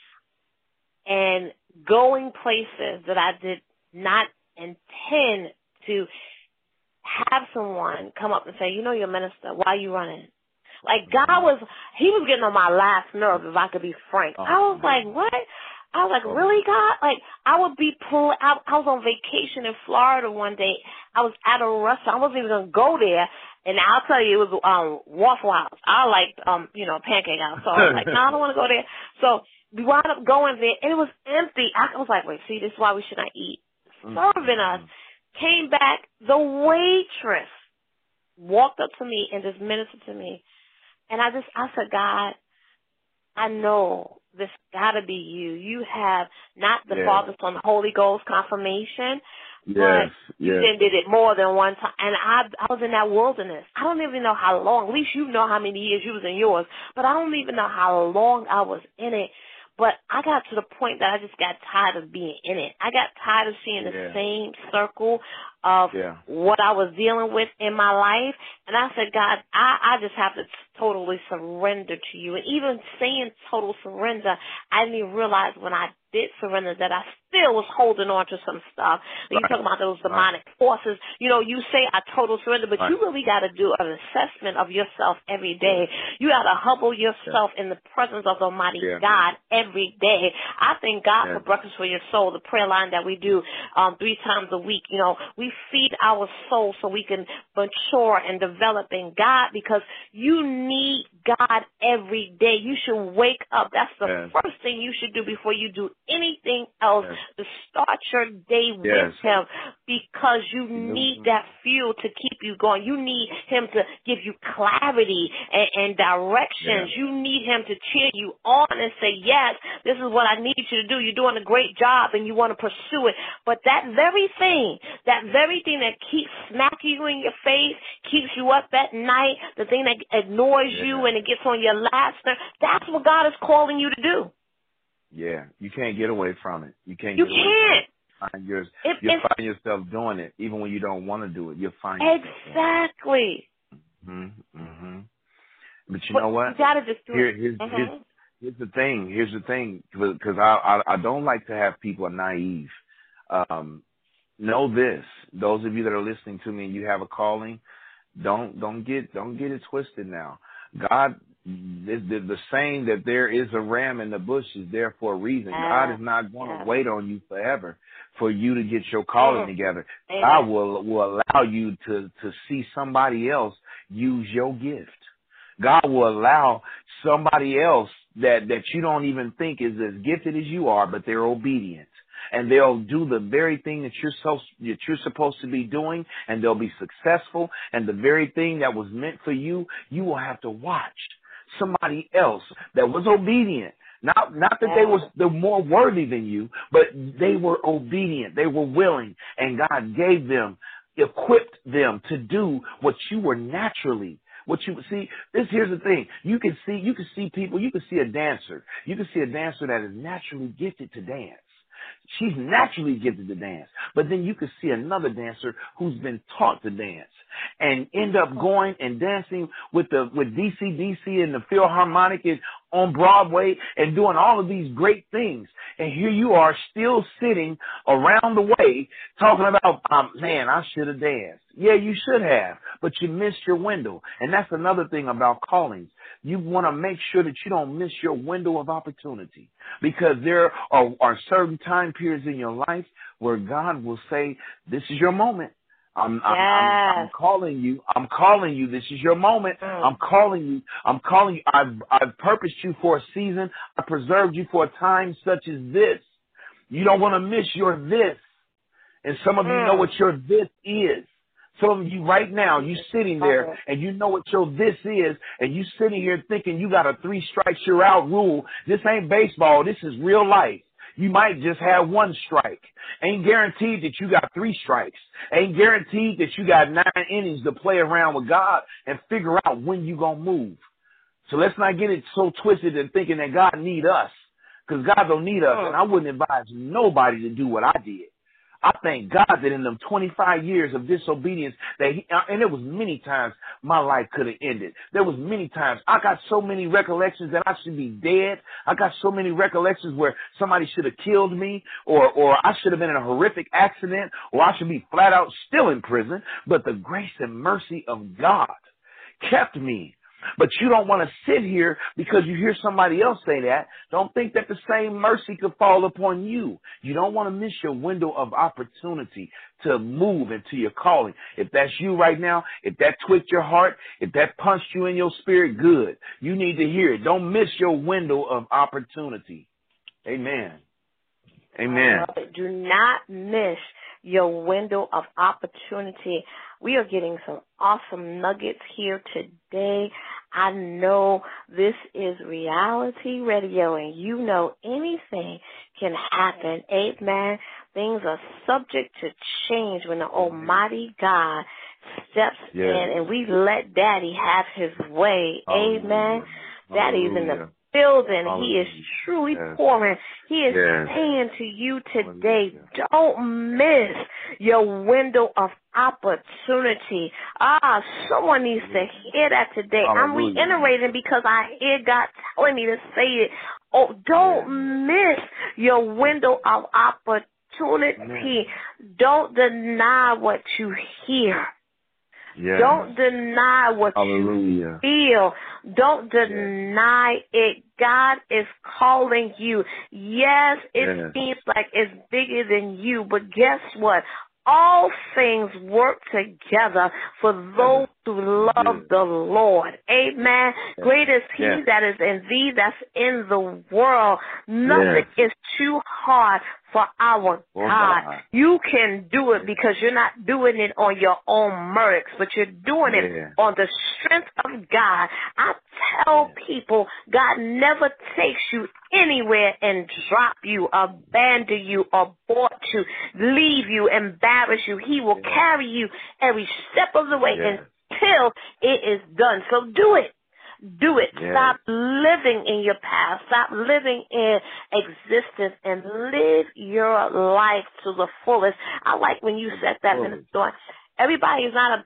and going places that I did not intend to have someone come up and say, you know, you're a minister. Why are you running? Like, God was, he was getting on my last nerve, if I could be frank. Oh, I was man. like, what? I was like, Oh. really, God? Like, I would be pull. I, I was on vacation in Florida one day. I was at a restaurant. I wasn't even going to go there. And I'll tell you, it was um Waffle House. I like, um, you know, Pancake House. So I was like, no, I don't want to go there. So we wound up going there, and it was empty. I was like, wait, see, this is why we should not eat. Serving us. Came back. The waitress walked up to me and just ministered to me. And I just, I said, God, I know this got to be you. You have not the yes. Father, Son, the Holy Ghost confirmation, Yes, but you yes. then did it more than one time. And I, I was in that wilderness. I don't even know how long. At least you know how many years you was in yours. But I don't even know how long I was in it. But I got to the point that I just got tired of being in it. I got tired of seeing the Yeah. same circle of Yeah. what I was dealing with in my life. And I said, God, I, I just have to totally surrender to you. And even saying total surrender, I didn't even realize when I did surrender that I still was holding on to some stuff. Right. You talking about those demonic right. forces. You know, you say I total surrender, but right. you really got to do an assessment of yourself every day. You got to humble yourself yeah. in the presence of Almighty yeah. God every day. I thank God yeah. for Breakfast for Your Soul, the prayer line that we do um, three times a week. You know, we feed our soul so we can mature and develop in God, because you need God every day. You should wake up. That's the yes. first thing you should do before you do anything else, yes. to start your day yes. with Him, because you need mm-hmm. that fuel to keep you going. You need Him to give you clarity and, and directions. Yeah. You need Him to cheer you on and say, yes, this is what I need you to do. You're doing a great job and you want to pursue it. But that very thing, that very thing that keeps smacking you in your face, keeps you up at night, the thing that ignores yeah. you and it gets on your last nerve, that's what God is calling you to do. Yeah, you can't get away from it. You can't you get away can't. from it. Find yours, it, you'll find yourself doing it, even when you don't want to do it. You'll find yourself Exactly. Mm-hmm, mm-hmm. But you but know what? You gotta just do Here, it. here's, Mm-hmm. here's, here's the thing. Here's the thing, because I, I I don't like to have people naive. Um, know this: those of you that are listening to me and you have a calling, don't don't get don't get it twisted now. God. The, the, the saying that there is a ram in the bush is there for a reason. Yeah. God is not going to yeah. wait on you forever for you to get your calling mm. together. Amen. God will will allow you to, to see somebody else use your gift. God will allow somebody else that, that you don't even think is as gifted as you are, but they're obedient. And they'll do the very thing that you're so that you're supposed to be doing, and they'll be successful. And the very thing that was meant for you, you will have to watch somebody else that was obedient. Not not that they was they're more worthy than you, but they were obedient. They were willing, and God gave them, equipped them to do what you were naturally. What you see, this here's the thing. You can see you can see people. You can see a dancer. You can see a dancer that is naturally gifted to dance. She's naturally gifted to dance. But then you can see another dancer who's been taught to dance and end up going and dancing with the with D C D C and the Philharmonic and on Broadway and doing all of these great things. And here you are still sitting around the way talking about, um, man, I should have danced. Yeah, you should have, but you missed your window. And that's another thing about callings. You want to make sure that you don't miss your window of opportunity, because there are, are certain time periods in your life where God will say, this is your moment. I'm, yes. I'm, I'm, I'm calling you. I'm calling you. This is your moment. Mm. I'm calling you. I'm calling you. I've, I've purposed you for a season. I preserved you for a time such as this. You don't want to miss your this. And some of mm. you know what your this is. Some of you right now, you sitting there and you know what your this is, and you sitting here thinking you got a three strikes you're out rule. This ain't baseball. This is real life. You might just have one strike. Ain't guaranteed that you got three strikes. Ain't guaranteed that you got nine innings to play around with God and figure out when you gonna move. So let's not get it so twisted and thinking that God need us, because God don't need us. And I wouldn't advise nobody to do what I did. I thank God that in them twenty-five years of disobedience, that he, and there was many times my life could have ended. There was many times I got so many recollections that I should be dead. I got so many recollections where somebody should have killed me, or or I should have been in a horrific accident, or I should be flat out still in prison. But the grace and mercy of God kept me. But you don't want to sit here because you hear somebody else say that. Don't think that the same mercy could fall upon you. You don't want to miss your window of opportunity to move into your calling. If that's you right now, if that tweaked your heart, if that punched you in your spirit, good. You need to hear it. Don't miss your window of opportunity. Amen. Amen. Do not miss your window of opportunity. We are getting some awesome nuggets here today. I know this is reality radio, and you know anything can happen. Amen. Things are subject to change when the Almighty God steps yes. in, and we let Daddy have his way. Hallelujah. Amen. Daddy's in the Hallelujah. building. Hallelujah. He is truly yes. pouring. He is yes. saying to you today, Hallelujah. don't miss your window of opportunity. Ah, someone needs to hear that today. Hallelujah. I'm reiterating because I hear God telling me to say it. Oh, don't yes. miss your window of opportunity. Yes. Don't deny what you hear. Yes. Don't deny what Hallelujah. you feel. Don't deny yes. it. God is calling you. Yes, it yes. seems like it's bigger than you, but guess what? All things work together for those who love yes. the Lord. Amen. Yes. Great is he yes. that is in thee that's in the world. Nothing yes. is too hard for our oh, God. God. You can do it because you're not doing it on your own merits, but you're doing yeah. it on the strength of God. I tell yeah. people God never takes you anywhere and drop you, abandon you, abort you, leave you, embarrass you. He will yeah. carry you every step of the way yeah. until it is done. So do it. Do it. Yeah. Stop living in your past. Stop living in existence and live your life to the fullest. I like when you said that in the store. Everybody is not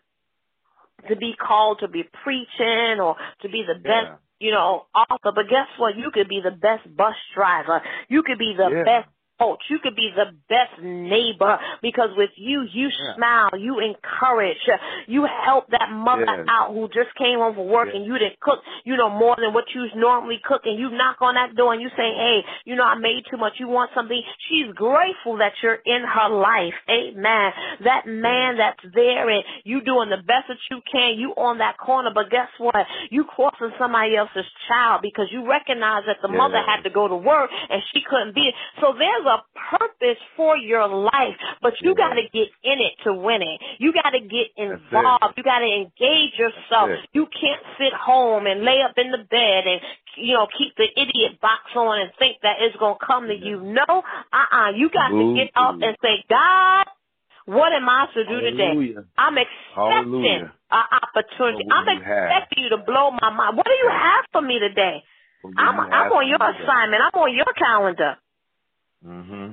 a, to be called to be preaching or to be the best, yeah. you know, author. But guess what? You could be the best bus driver. You could be the yeah. best coach. You could be the best neighbor because with you, you yeah. smile, you encourage, you help that mother yes. out who just came home from work yes. and you didn't cook, you know, more than what you normally cook, and you knock on that door and you say, hey, you know, I made too much. You want something? She's grateful that you're in her life. Amen. That man that's there and you doing the best that you can, you on that corner, but guess what? You crossing somebody else's child because you recognize that the yes. mother had to go to work and she couldn't be. So there's a purpose for your life, but you yes. got to get in it to win it. You got to get involved. You got to engage yourself. You can't sit home and lay up in the bed and, you know, keep the idiot box on and think that it's going to come to yes. you. No, uh-uh. You got Ooh. to get up and say, God, what am I to do Hallelujah. today? I'm expecting an opportunity. Oh, I'm expecting you to blow my mind. What do you have for me today? I'm, I'm on your assignment. I'm on your calendar. Mm-hmm.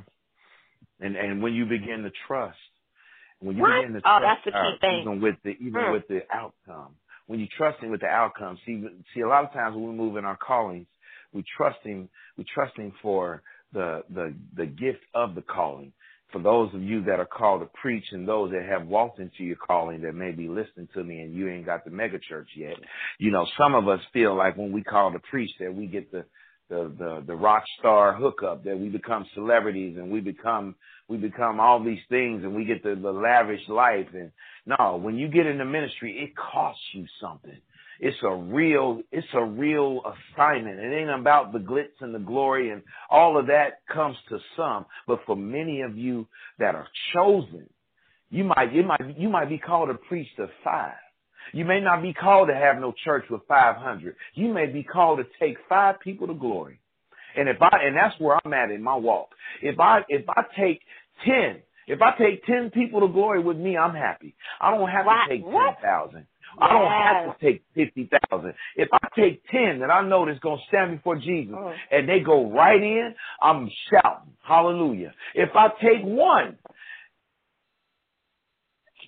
And and when you begin to trust, when you what? begin to oh, trust, that's the key God, thing. even with the even mm. with the outcome, when you trust Him with the outcome, see see a lot of times when we move in our callings, we trust Him, we trust Him for the the the gift of the calling. For those of you that are called to preach and those that have walked into your calling that may be listening to me and you ain't got the mega church yet, you know, some of us feel like when we call to preach that we get the The, the the rock star hookup, that we become celebrities and we become we become all these things and we get the, the lavish life. And no, when you get into ministry, it costs you something. It's a real it's a real assignment. It ain't about the glitz and the glory, and all of that comes to some. But for many of you that are chosen, you might you might you might be called to preach to five. You may not be called to have no church with five hundred. You may be called to take five people to glory. And if I, and that's where I'm at in my walk. If I, if I take ten, if I take ten people to glory with me, I'm happy. I don't have what? to take what? ten thousand. Yes. I don't have to take fifty thousand. If I take ten that I know that's going to stand before Jesus mm. and they go right in, I'm shouting, hallelujah. If I take one,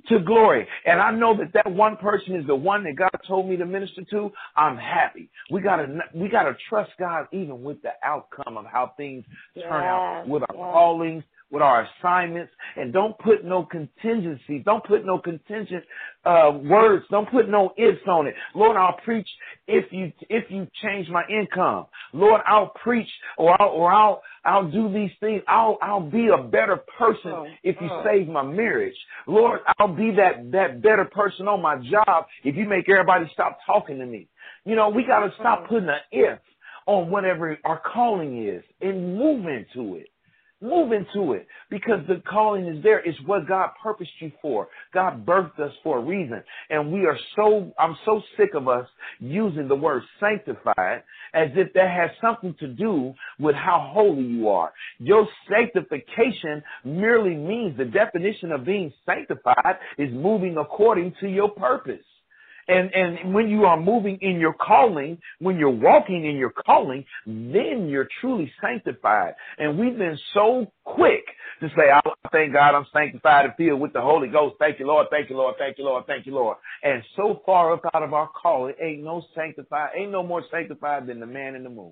to glory. And I know that that one person is the one that God told me to minister to. I'm happy. We gotta, we gotta trust God even with the outcome of how things Yes, turn out with our yes. callings, with our assignments, and don't put no contingency. Don't put no contingent uh, words. Don't put no ifs on it. Lord, I'll preach if you if you change my income. Lord, I'll preach or I'll or I'll I'll do these things. I'll I'll be a better person Mm, if you mm. save my marriage. Lord, I'll be that that better person on my job if you make everybody stop talking to me. You know, we got to stop putting an if on whatever our calling is and move into it. Move into it because the calling is there. It's what God purposed you for. God birthed us for a reason. And we are so, I'm so sick of us using the word sanctified as if that has something to do with how holy you are. Your sanctification merely means the definition of being sanctified is moving according to your purpose. And and when you are moving in your calling, when you're walking in your calling, then you're truly sanctified. And we've been so quick to say, oh, thank God I'm sanctified and filled with the Holy Ghost. Thank you, Lord. Thank you, Lord. Thank you, Lord. Thank you, Lord. And so far up out of our calling, ain't no sanctified, ain't no more sanctified than the man in the moon.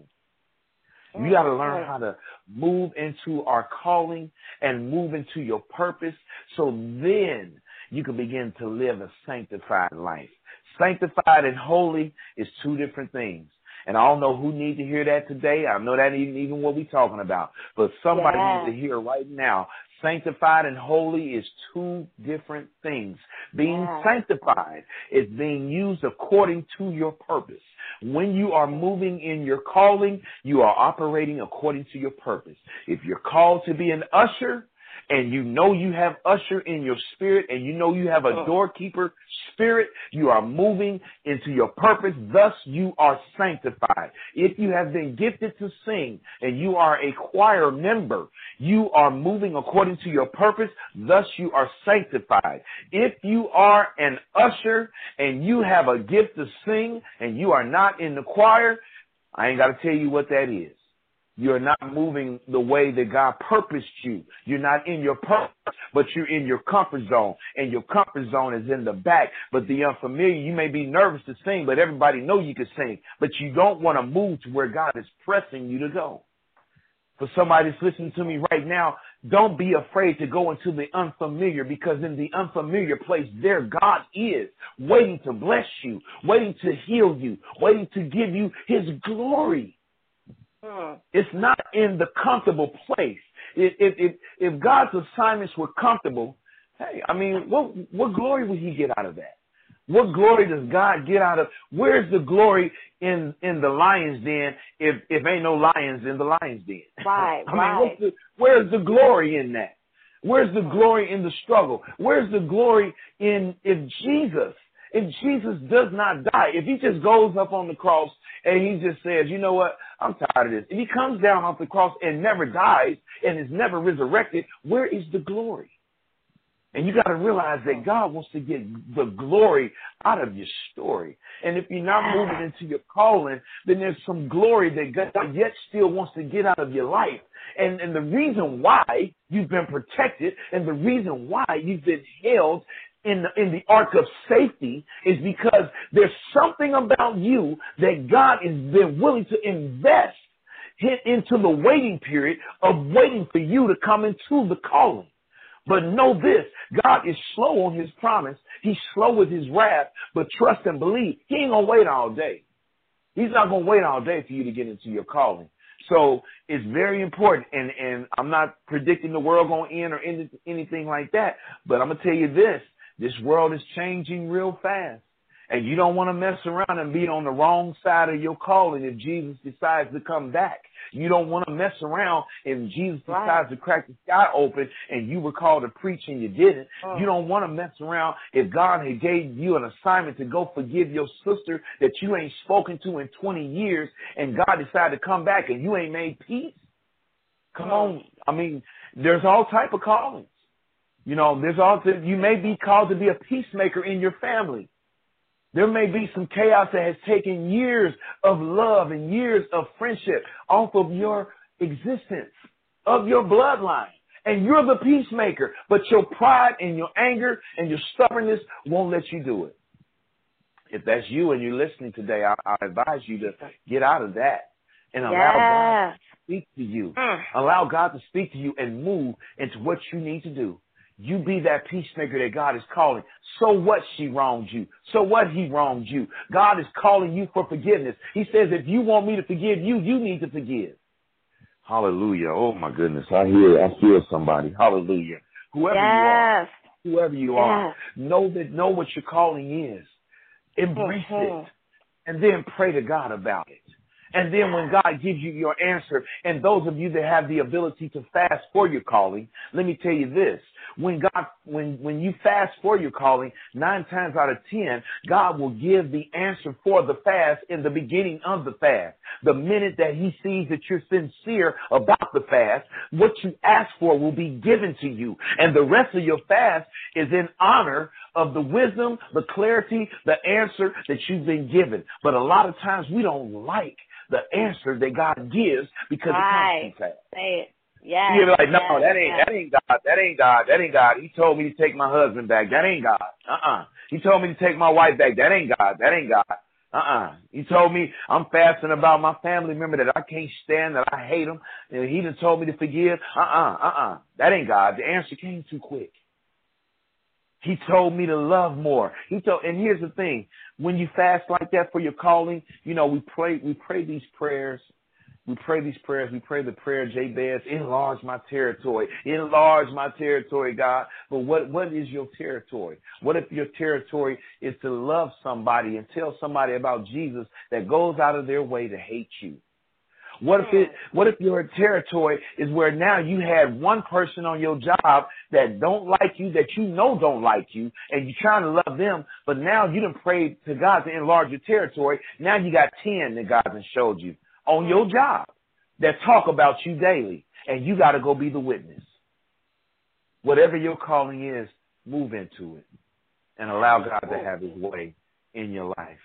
You got to learn how to move into our calling and move into your purpose so then you can begin to live a sanctified life. Sanctified and holy is two different things. And I don't know who needs to hear that today. I know that even, even what we're talking about. But somebody Yeah. needs to hear right now. Sanctified and holy is two different things. Being Yeah. sanctified is being used according to your purpose. When you are moving in your calling, you are operating according to your purpose. If you're called to be an usher, and you know you have usher in your spirit, and you know you have a doorkeeper spirit, you are moving into your purpose, thus you are sanctified. If you have been gifted to sing, and you are a choir member, you are moving according to your purpose, thus you are sanctified. If you are an usher, and you have a gift to sing, and you are not in the choir, I ain't got to tell you what that is. You're not moving the way that God purposed you. You're not in your purpose, but you're in your comfort zone. And your comfort zone is in the back. But the unfamiliar, you may be nervous to sing, but everybody know you can sing. But you don't want to move to where God is pressing you to go. For somebody that's listening to me right now, don't be afraid to go into the unfamiliar, because in the unfamiliar place, there God is, waiting to bless you, waiting to heal you, waiting to give you his glory. It's not in the comfortable place. If, if, if, if God's assignments were comfortable, hey, I mean, what, what glory would he get out of that? What glory does God get out of? Where's the glory in, in the lion's den if, if ain't no lions in the lion's den? Right, I mean, right. what's the, where's the glory in that? Where's the glory in the struggle? Where's the glory in if Jesus, if Jesus does not die, if he just goes up on the cross and he just says, you know what, I'm tired of this. If he comes down off the cross and never dies and is never resurrected, where is the glory? And you got to realize that God wants to get the glory out of your story. And if you're not moving into your calling, then there's some glory that God yet still wants to get out of your life. And, and the reason why you've been protected and the reason why you've been held in the, in the ark of safety is because there's something about you that God has been willing to invest hit into the waiting period of waiting for you to come into the calling. But know this, God is slow on his promise. He's slow with his wrath, but trust and believe. He ain't going to wait all day. He's not going to wait all day for you to get into your calling. So it's very important, and, and I'm not predicting the world going to end or any, anything like that, but I'm going to tell you this. This world is changing real fast, and you don't want to mess around and be on the wrong side of your calling if Jesus decides to come back. You don't want to mess around if Jesus decides Right. to crack the sky open and you were called to preach and you didn't. Oh. You don't want to mess around if God had gave you an assignment to go forgive your sister that you ain't spoken to in twenty years and God decided to come back and you ain't made peace. Come Oh. on. I mean, there's all type of callings. You know, there's also, you may be called to be a peacemaker in your family. There may be some chaos that has taken years of love and years of friendship off of your existence, of your bloodline. And you're the peacemaker, but your pride and your anger and your stubbornness won't let you do it. If that's you and you're listening today, I, I advise you to get out of that and allow God Yes. to speak to you. Mm. Allow God to speak to you and move into what you need to do. You be that peacemaker that God is calling. So what she wronged you? So what he wronged you? God is calling you for forgiveness. He says, if you want me to forgive you, you need to forgive. Hallelujah. Oh, my goodness. I hear, I feel somebody. Hallelujah. Whoever Yes. you are, whoever you Yes. are, know that, know what your calling is. Embrace Mhm. it. And then pray to God about it. And then when God gives you your answer, and those of you that have the ability to fast for your calling, let me tell you this. When God, when, when you fast for your calling, nine times out of ten, God will give the answer for the fast in the beginning of the fast. The minute that he sees that you're sincere about the fast, what you ask for will be given to you. And the rest of your fast is in honor of the wisdom, the clarity, the answer that you've been given. But a lot of times we don't like the answer that God gives because Right. it comes too fast. Say it. Yes. You're like, no, yes, that ain't yes. that ain't God. That ain't God. That ain't God. He told me to take my husband back. That ain't God. Uh-uh. He told me to take my wife back. That ain't God. That ain't God. Uh-uh. He told me I'm fasting about my family member that I can't stand, that I hate him. And he done told me to forgive. Uh-uh. Uh-uh. That ain't God. The answer came too quick. He told me to love more. He told, and here's the thing. When you fast like that for your calling, you know, we pray, we pray these prayers. We pray these prayers. We pray the prayer, Jabez, enlarge my territory. Enlarge my territory, God. But what, what is your territory? What if your territory is to love somebody and tell somebody about Jesus that goes out of their way to hate you? What if it, what if your territory is where now you had one person on your job that don't like you, that you know don't like you, and you're trying to love them, but now you done prayed to God to enlarge your territory. Now you got ten that God has showed you on your job that talk about you daily, and you got to go be the witness. Whatever your calling is, move into it and allow God to have his way in your life.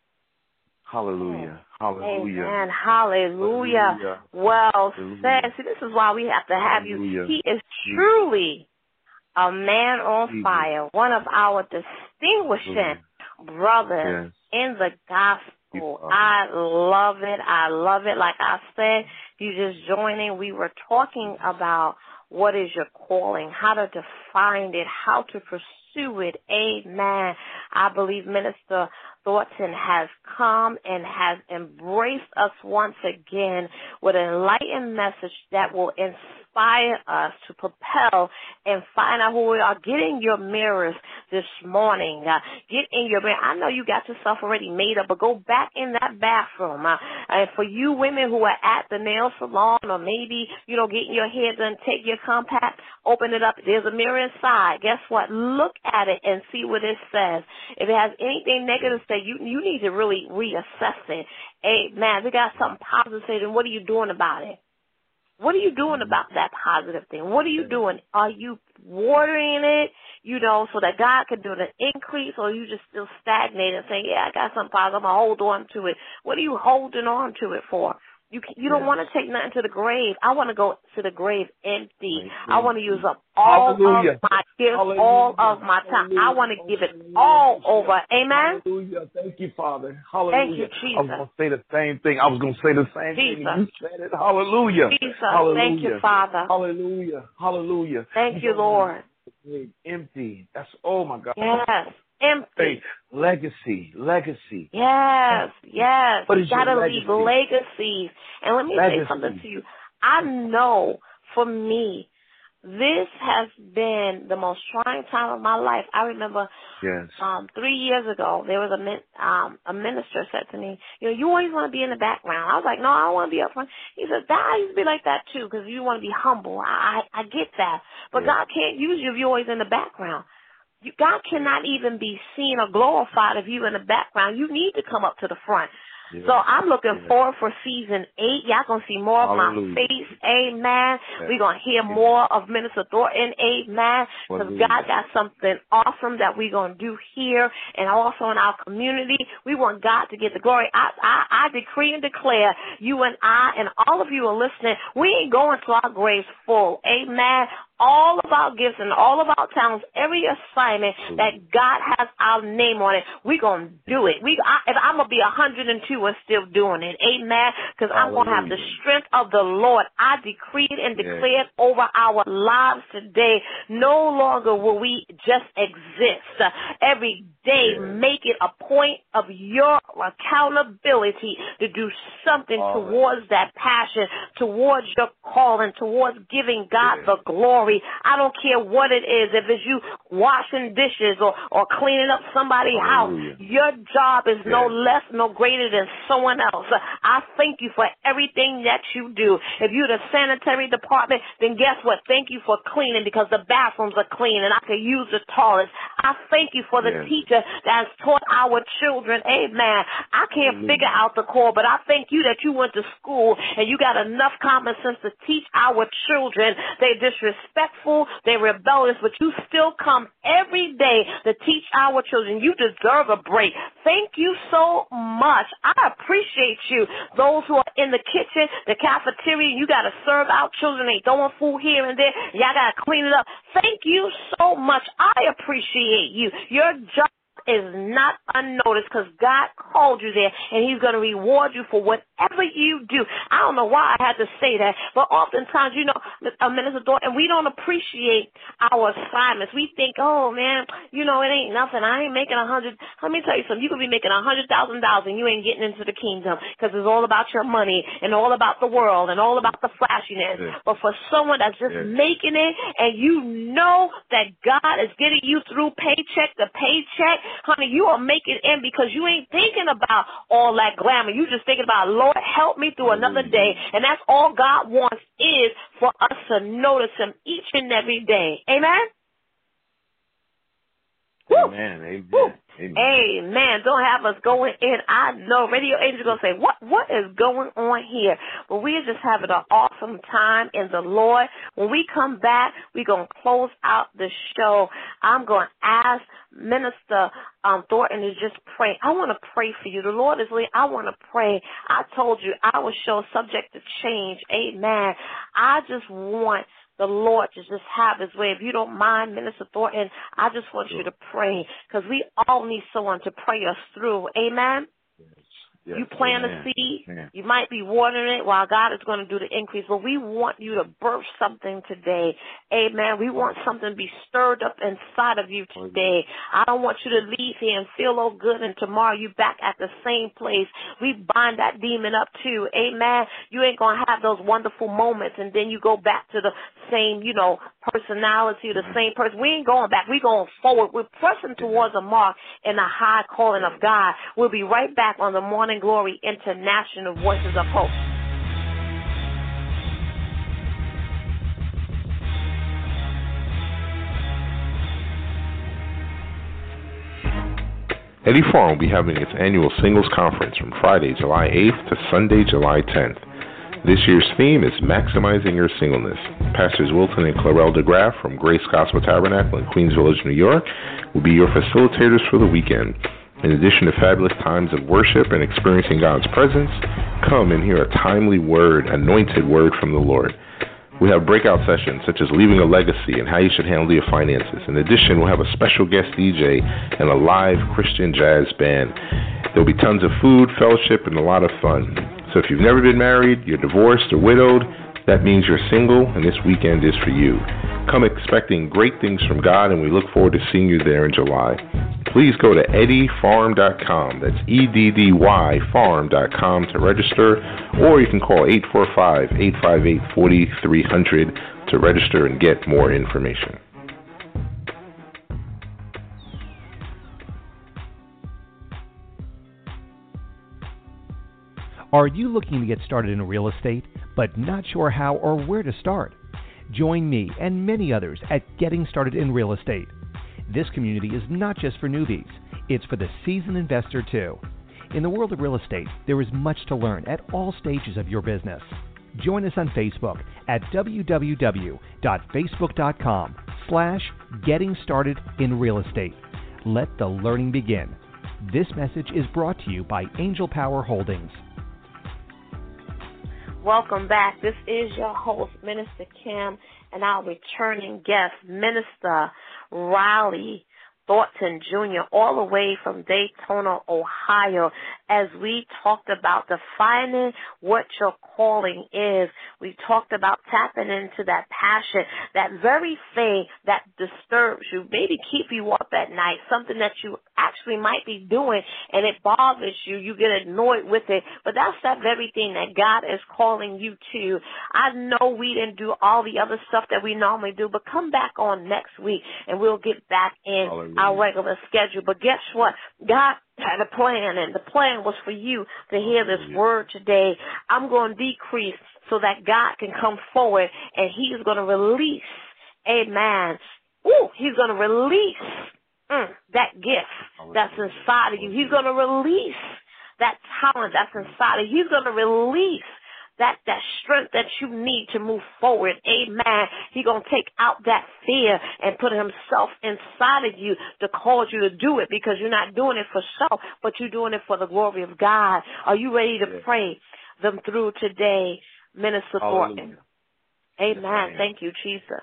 Hallelujah. Hallelujah. Amen. Hallelujah. Hallelujah. Well Hallelujah. said. See, this is why we have to have Hallelujah. you. He is truly a man on Jesus. fire, one of our distinguishing brothers Yes. in the gospel. You are. I love it. I love it. Like I said, if you just joining, we were talking about what is your calling, how to define it, how to pursue it. Amen. I believe Minister Thornton has come and has embraced us once again with an enlightened message that will inspire us to propel and find out who we are. Get in your mirrors this morning. Uh, get in your mirror. I know you got yourself already made up, but go back in that bathroom. Uh, and for you women who are at the nail salon or maybe, you know, getting your hair done, take your compact, open it up. There's a mirror inside. Guess what? Look at it and see what it says. If it has anything negative to say, you, you need to really reassess it. Hey, man, we got something positive to say, then what are you doing about it? What are you doing about that positive thing? What are you doing? Are you watering it, you know, so that God can do an increase, or are you just still stagnated and saying, yeah, I got something positive, I'm going to hold on to it? What are you holding on to it for? You can, you don't Yes. want to take nothing to the grave. I want to go to the grave empty. Thank I you. want to use up all Hallelujah. of my gifts, Hallelujah. all of my time. I want to give it all over. Amen? Hallelujah. Thank you, Father. Hallelujah. Thank you, I was Jesus. going to say the same thing. I was going to say the same Jesus. thing. and You said it. Hallelujah. Jesus, Hallelujah. thank you, Father. Hallelujah. Hallelujah. Thank you, don't want Lord. the grave empty. That's, oh, my God. Yes, empty. Hey, legacy. Legacy. Yes, yes. What You is your gotta leave legacy? legacies. And let me Legacy. say something to you. I know for me, this has been the most trying time of my life. I remember Yes. um three years ago, there was a min- um a minister said to me, you know, you always want to be in the background. I was like, no, I don't want to be up front. He said, that I used to be like that too, because you want to be humble. I I, I get that, but Yeah. God can't use you if you're always in the background. You, God cannot even be seen or glorified if you're in the background. You need to come up to the front. Yeah. So I'm looking Yeah. forward for season eight. Y'all going to see more of Hallelujah. my face. Amen. Yeah. We're going to hear Yeah. more of Minister Thornton. Amen. Because Hallelujah. God got something awesome that we're going to do here and also in our community. We want God to get the glory. I, I, I decree and declare, you and I and all of you are listening, we ain't going to our graves full. Amen. all of our gifts and all of our talents, every assignment that God has our name on it, we're going to do it. We, I, if I'm going to be one hundred two and still doing it, amen, because I'm going to have the strength of the Lord. I decree it and declare it over our lives today. No longer will we just exist. Uh, every day, yeah. make it a point of your accountability to do something All towards right. that passion, towards your calling, towards giving God yeah. the glory. I don't care what it is. If it's you washing dishes or, or cleaning up somebody's Hallelujah. house, your job is yeah. no less, no greater than someone else. I thank you for everything that you do. If you're the sanitary department, then guess what? Thank you for cleaning because the bathrooms are clean and I can use the toilets. I thank you for the yeah. teacher that has taught our children. Amen. I can't mm-hmm. figure out the core, but I thank you that you went to school and you got enough common sense to teach our children. They're disrespectful, they're rebellious, but you still come every day to teach our children. You deserve a break. Thank you so much. I appreciate you. Those who are in the kitchen, the cafeteria, you got to serve our children. They throwing food here and there. Y'all got to clean it up. Thank you so much. I appreciate you. Your job is not unnoticed because God called you there and he's going to reward you for whatever you do. I don't know why I had to say that, but oftentimes, you know, a Minister Thornton, we don't appreciate our assignments. We think, oh, man, you know, it ain't nothing. I ain't making a hundred. Let me tell you something. You could be making a hundred thousand dollars and you ain't getting into the kingdom because it's all about your money and all about the world and all about the flashiness. Yeah. But for someone that's just yeah. making it and you know that God is getting you through paycheck to paycheck, honey, you are making it in because you ain't thinking about all that glamour. You just thinking about, Lord, help me through another day. And that's all God wants is for us to notice him each and every day. Amen? Amen. Amen. Woo. Amen. Amen. Don't have us going in. I know radio agents are going to say, what, what is going on here? But we are just having an awesome time in the Lord. When we come back, we're going to close out the show. I'm going to ask Minister um, Thornton to just pray. I want to pray for you. The Lord is leading. I want to pray. I told you our show is subject to change. Amen. I just want the Lord to just have his way. If you don't mind, Minister Thornton, I just want sure. you to pray because we all need someone to pray us through. Amen? Yes. Yes. You plant Amen. a seed. Amen. You might be watering it while God is going to do the increase, but we want you to birth something today. Amen. We want something to be stirred up inside of you today. I don't want you to leave here and feel all good and tomorrow you back at the same place. We bind that demon up too. Amen. You ain't going to have those wonderful moments and then you go back to the same, you know, personality, the same person. We ain't going back. We're going forward. We're pressing towards a mark in the high calling of God. We'll be right back on the Morning Glory International Voices of Hope. Eddie Farm will be having its annual Singles Conference from Friday, July eighth to Sunday, July tenth. This year's theme is Maximizing Your Singleness. Pastors Wilton and Clarelle DeGraff from Grace Gospel Tabernacle in Queens Village, New York, will be your facilitators for the weekend. In addition to fabulous times of worship and experiencing God's presence, come and hear a timely word, anointed word from the Lord. We have breakout sessions such as leaving a legacy and how you should handle your finances. In addition, we'll have a special guest D J and a live Christian jazz band. There'll be tons of food, fellowship, and a lot of fun. So if you've never been married, you're divorced or widowed, that means you're single, and this weekend is for you. Come expecting great things from God, and we look forward to seeing you there in July. Please go to eddie farm dot com. That's E D D Y farm dot com to register, or you can call eight four five, eight five eight, four three zero zero to register and get more information. Are you looking to get started in real estate, but not sure how or where to start? Join me and many others at Getting Started in Real Estate. This community is not just for newbies, it's for the seasoned investor too. In the world of real estate, there is much to learn at all stages of your business. Join us on Facebook at w w w dot facebook dot com slash getting started in real estate. Let the learning begin. This message is brought to you by Angel Power Holdings. Welcome back. This is your host, Minister Kim, and our returning guest, Minister Riley Thornton Junior, all the way from Daytona, Ohio, as we talked about defining what your calling is. We talked about tapping into that passion, that very thing that disturbs you, maybe keep you up at night, something that you actually might be doing and it bothers you, you get annoyed with it, but that's that very thing that God is calling you to. I know we didn't do all the other stuff that we normally do, but come back on next week and we'll get back in Hallelujah. Our regular schedule. But guess what? God had a plan, and the plan was for you to hear this word today. I'm going to decrease so that God can come forward, and he's going to release, amen, ooh, he's going to release mm, that gift that's inside of you. He's going to release that talent that's inside of you. He's going to release that, that strength that you need to move forward. Amen. He's going to take out that fear and put himself inside of you to cause you to do it, because you're not doing it for self, but you're doing it for the glory of God. Are you ready to pray them through today, Minister Thornton? Amen. Yes, thank you, Jesus.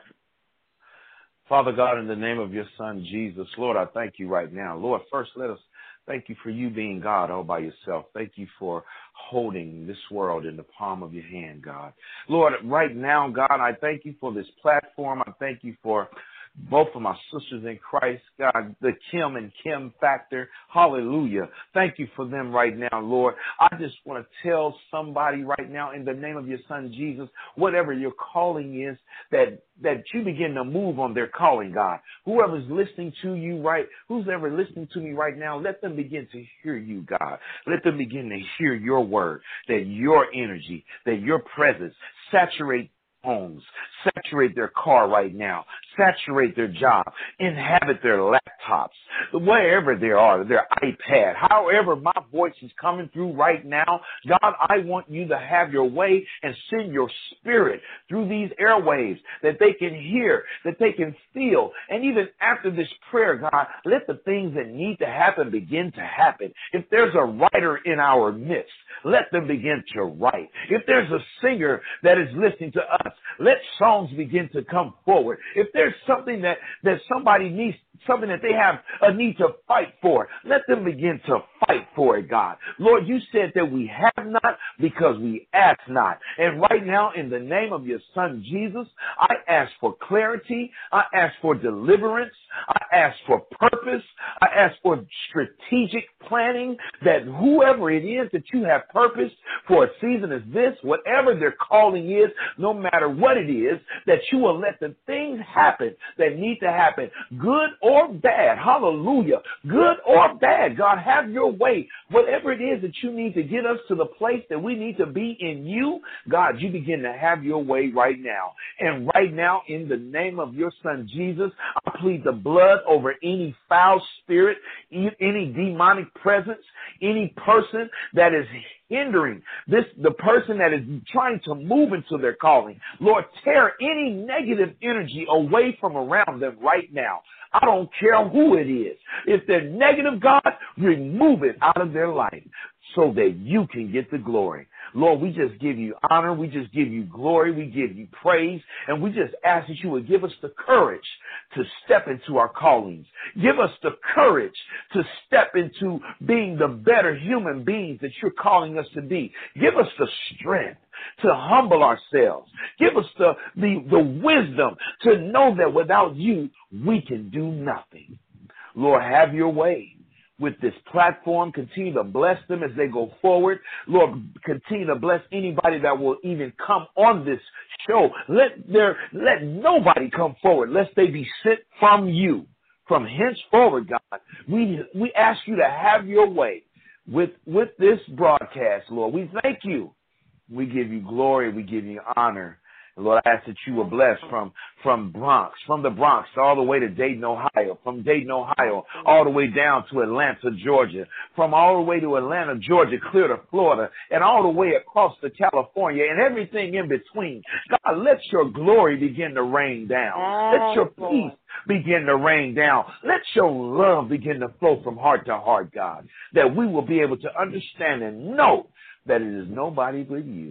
Father God, in the name of your Son, Jesus, Lord, I thank you right now. Lord, first let us thank you for you being God all by yourself. Thank you for holding this world in the palm of your hand, God. Lord, right now, God, I thank you for this platform. I thank you for both of my sisters in Christ, God, the Kim and Kim factor. Hallelujah. Thank you for them right now, Lord. I just want to tell somebody right now in the name of your Son, Jesus, whatever your calling is, that that you begin to move on their calling, God. Whoever's listening to you right, who's ever listening to me right now, let them begin to hear you, God. Let them begin to hear your word, that your energy, that your presence saturate homes, saturate their car right now, saturate their job, inhabit their laptops, wherever they are, their iPad, however my voice is coming through right now. God, I want you to have your way and send your spirit through these airwaves that they can hear, that they can feel. And even after this prayer, God, let the things that need to happen begin to happen. If there's a writer in our midst, let them begin to write. If there's a singer that is listening to us, let songs begin to come forward. If there's something that, that somebody needs, something that they have a need to fight for, let them begin to fight for it, God. Lord, you said that we have not because we ask not. And right now, in the name of your Son, Jesus, I ask for clarity. I ask for deliverance. I ask for purpose. I ask for strategic planning, that whoever it is that you have purposed for a season as this, whatever their calling is, no matter what it is, that you will let the things happen that need to happen, good or bad. Hallelujah. Good or bad. God, have your way. Whatever it is that you need to get us to the place that we need to be in you, God, you begin to have your way right now. And right now, in the name of your Son, Jesus, I plead the blood over any foul spirit, any demonic presence, any person that is hindering this, the person that is trying to move into their calling. Lord, tear any negative energy away from around them right now. I don't care who it is. If they're negative, God, remove it out of their life so that you can get the glory. Lord, we just give you honor. We just give you glory. We give you praise. And we just ask that you would give us the courage to step into our callings. Give us the courage to step into being the better human beings that you're calling us to be. Give us the strength to humble ourselves. Give us the, the, the wisdom to know that without you, we can do nothing. Lord, have your way with this platform. Continue to bless them as they go forward. Lord, continue to bless anybody that will even come on this show. Let their, let nobody come forward lest they be sent from you. From henceforward, God, we, we ask you to have your way with, with this broadcast, Lord. We thank you. We give you glory. We give you honor. And Lord, I ask that you will bless from, from Bronx, from the Bronx all the way to Dayton, Ohio, from Dayton, Ohio, all the way down to Atlanta, Georgia, from all the way to Atlanta, Georgia, clear to Florida, and all the way across to California and everything in between. God, let your glory begin to rain down. Let your peace begin to rain down. Let your love begin to flow from heart to heart, God, that we will be able to understand and know that it is nobody but you.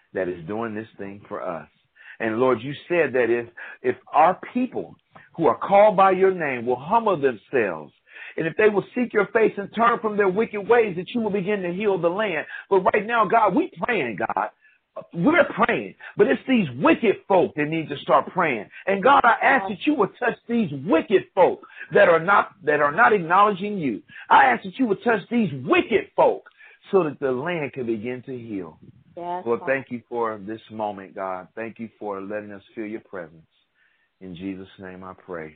that is doing this thing for us. And Lord, you said that if if our people who are called by your name will humble themselves, and if they will seek your face and turn from their wicked ways, that you will begin to heal the land. But right now, God, we praying, God. We're praying, but it's these wicked folk that need to start praying. And God, I ask that you would touch these wicked folk that are not that are not acknowledging you. I ask that you would touch these wicked folk so that the land can begin to heal. Yes, Lord, thank you for this moment, God. Thank you for letting us feel your presence. In Jesus' name I pray.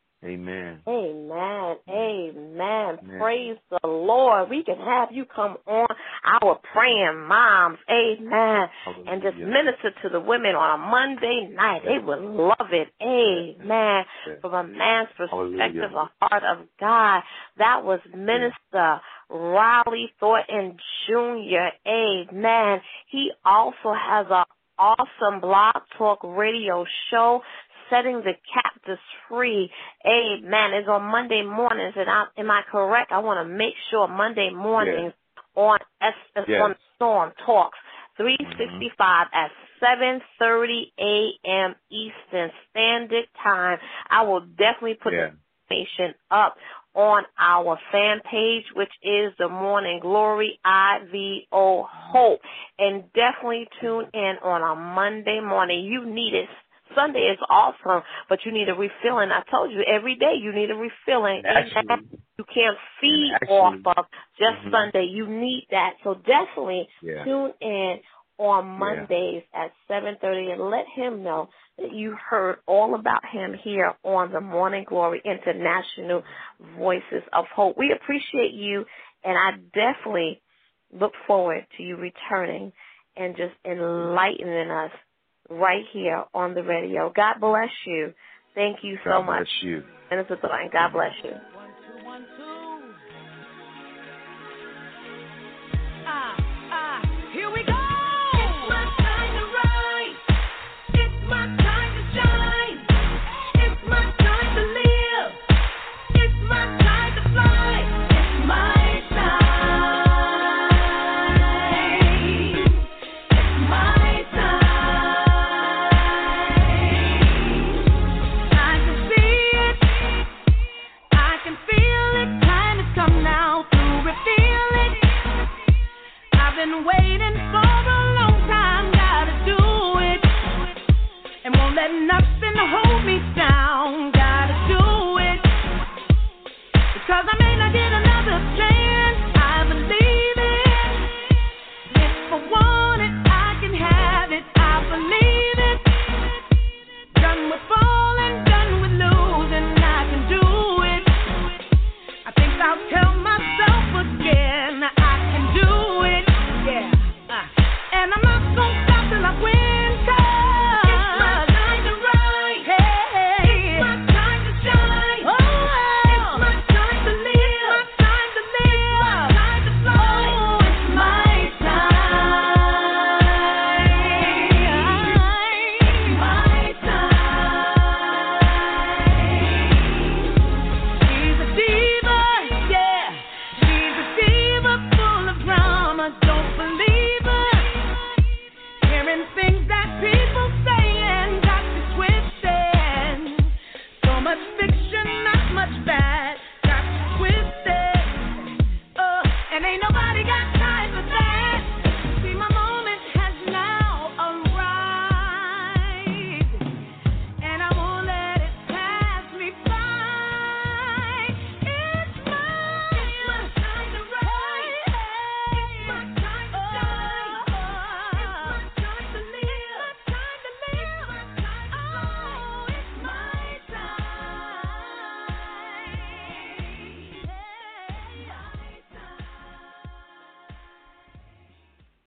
Amen. Amen. Amen. Amen. Praise the Lord. We can have you come on our praying moms. Amen. Hallelujah. And just minister to the women on a Monday night. They would love it. Amen. From a man's perspective, Hallelujah. a heart of God. That was Minister Riley Thornton Junior Amen. He also has an awesome Blog Talk radio show, Setting the Captives Free. Amen. It's on Monday mornings, and I, am I correct? I want to make sure Monday mornings yes. on S, yes. on Storm Talks, three sixty-five mm-hmm. at seven thirty a.m. Eastern Standard Time. I will definitely put yeah. the information up on our fan page, which is the Morning Glory I V O Hope, and definitely tune in on a Monday morning. You need it. Sunday is awesome, but you need a refilling. I told you every day you need a refilling. Actually, you can't feed actually, off of just mm-hmm. Sunday. You need that. So definitely yeah. tune in on Mondays yeah. at seven thirty and let him know that you heard all about him here on the Morning Glory International Voices of Hope. We appreciate you, and I definitely look forward to you returning and just enlightening us right here on the radio. God bless you. Thank you so God much. bless you. Minister Thornton, God bless you.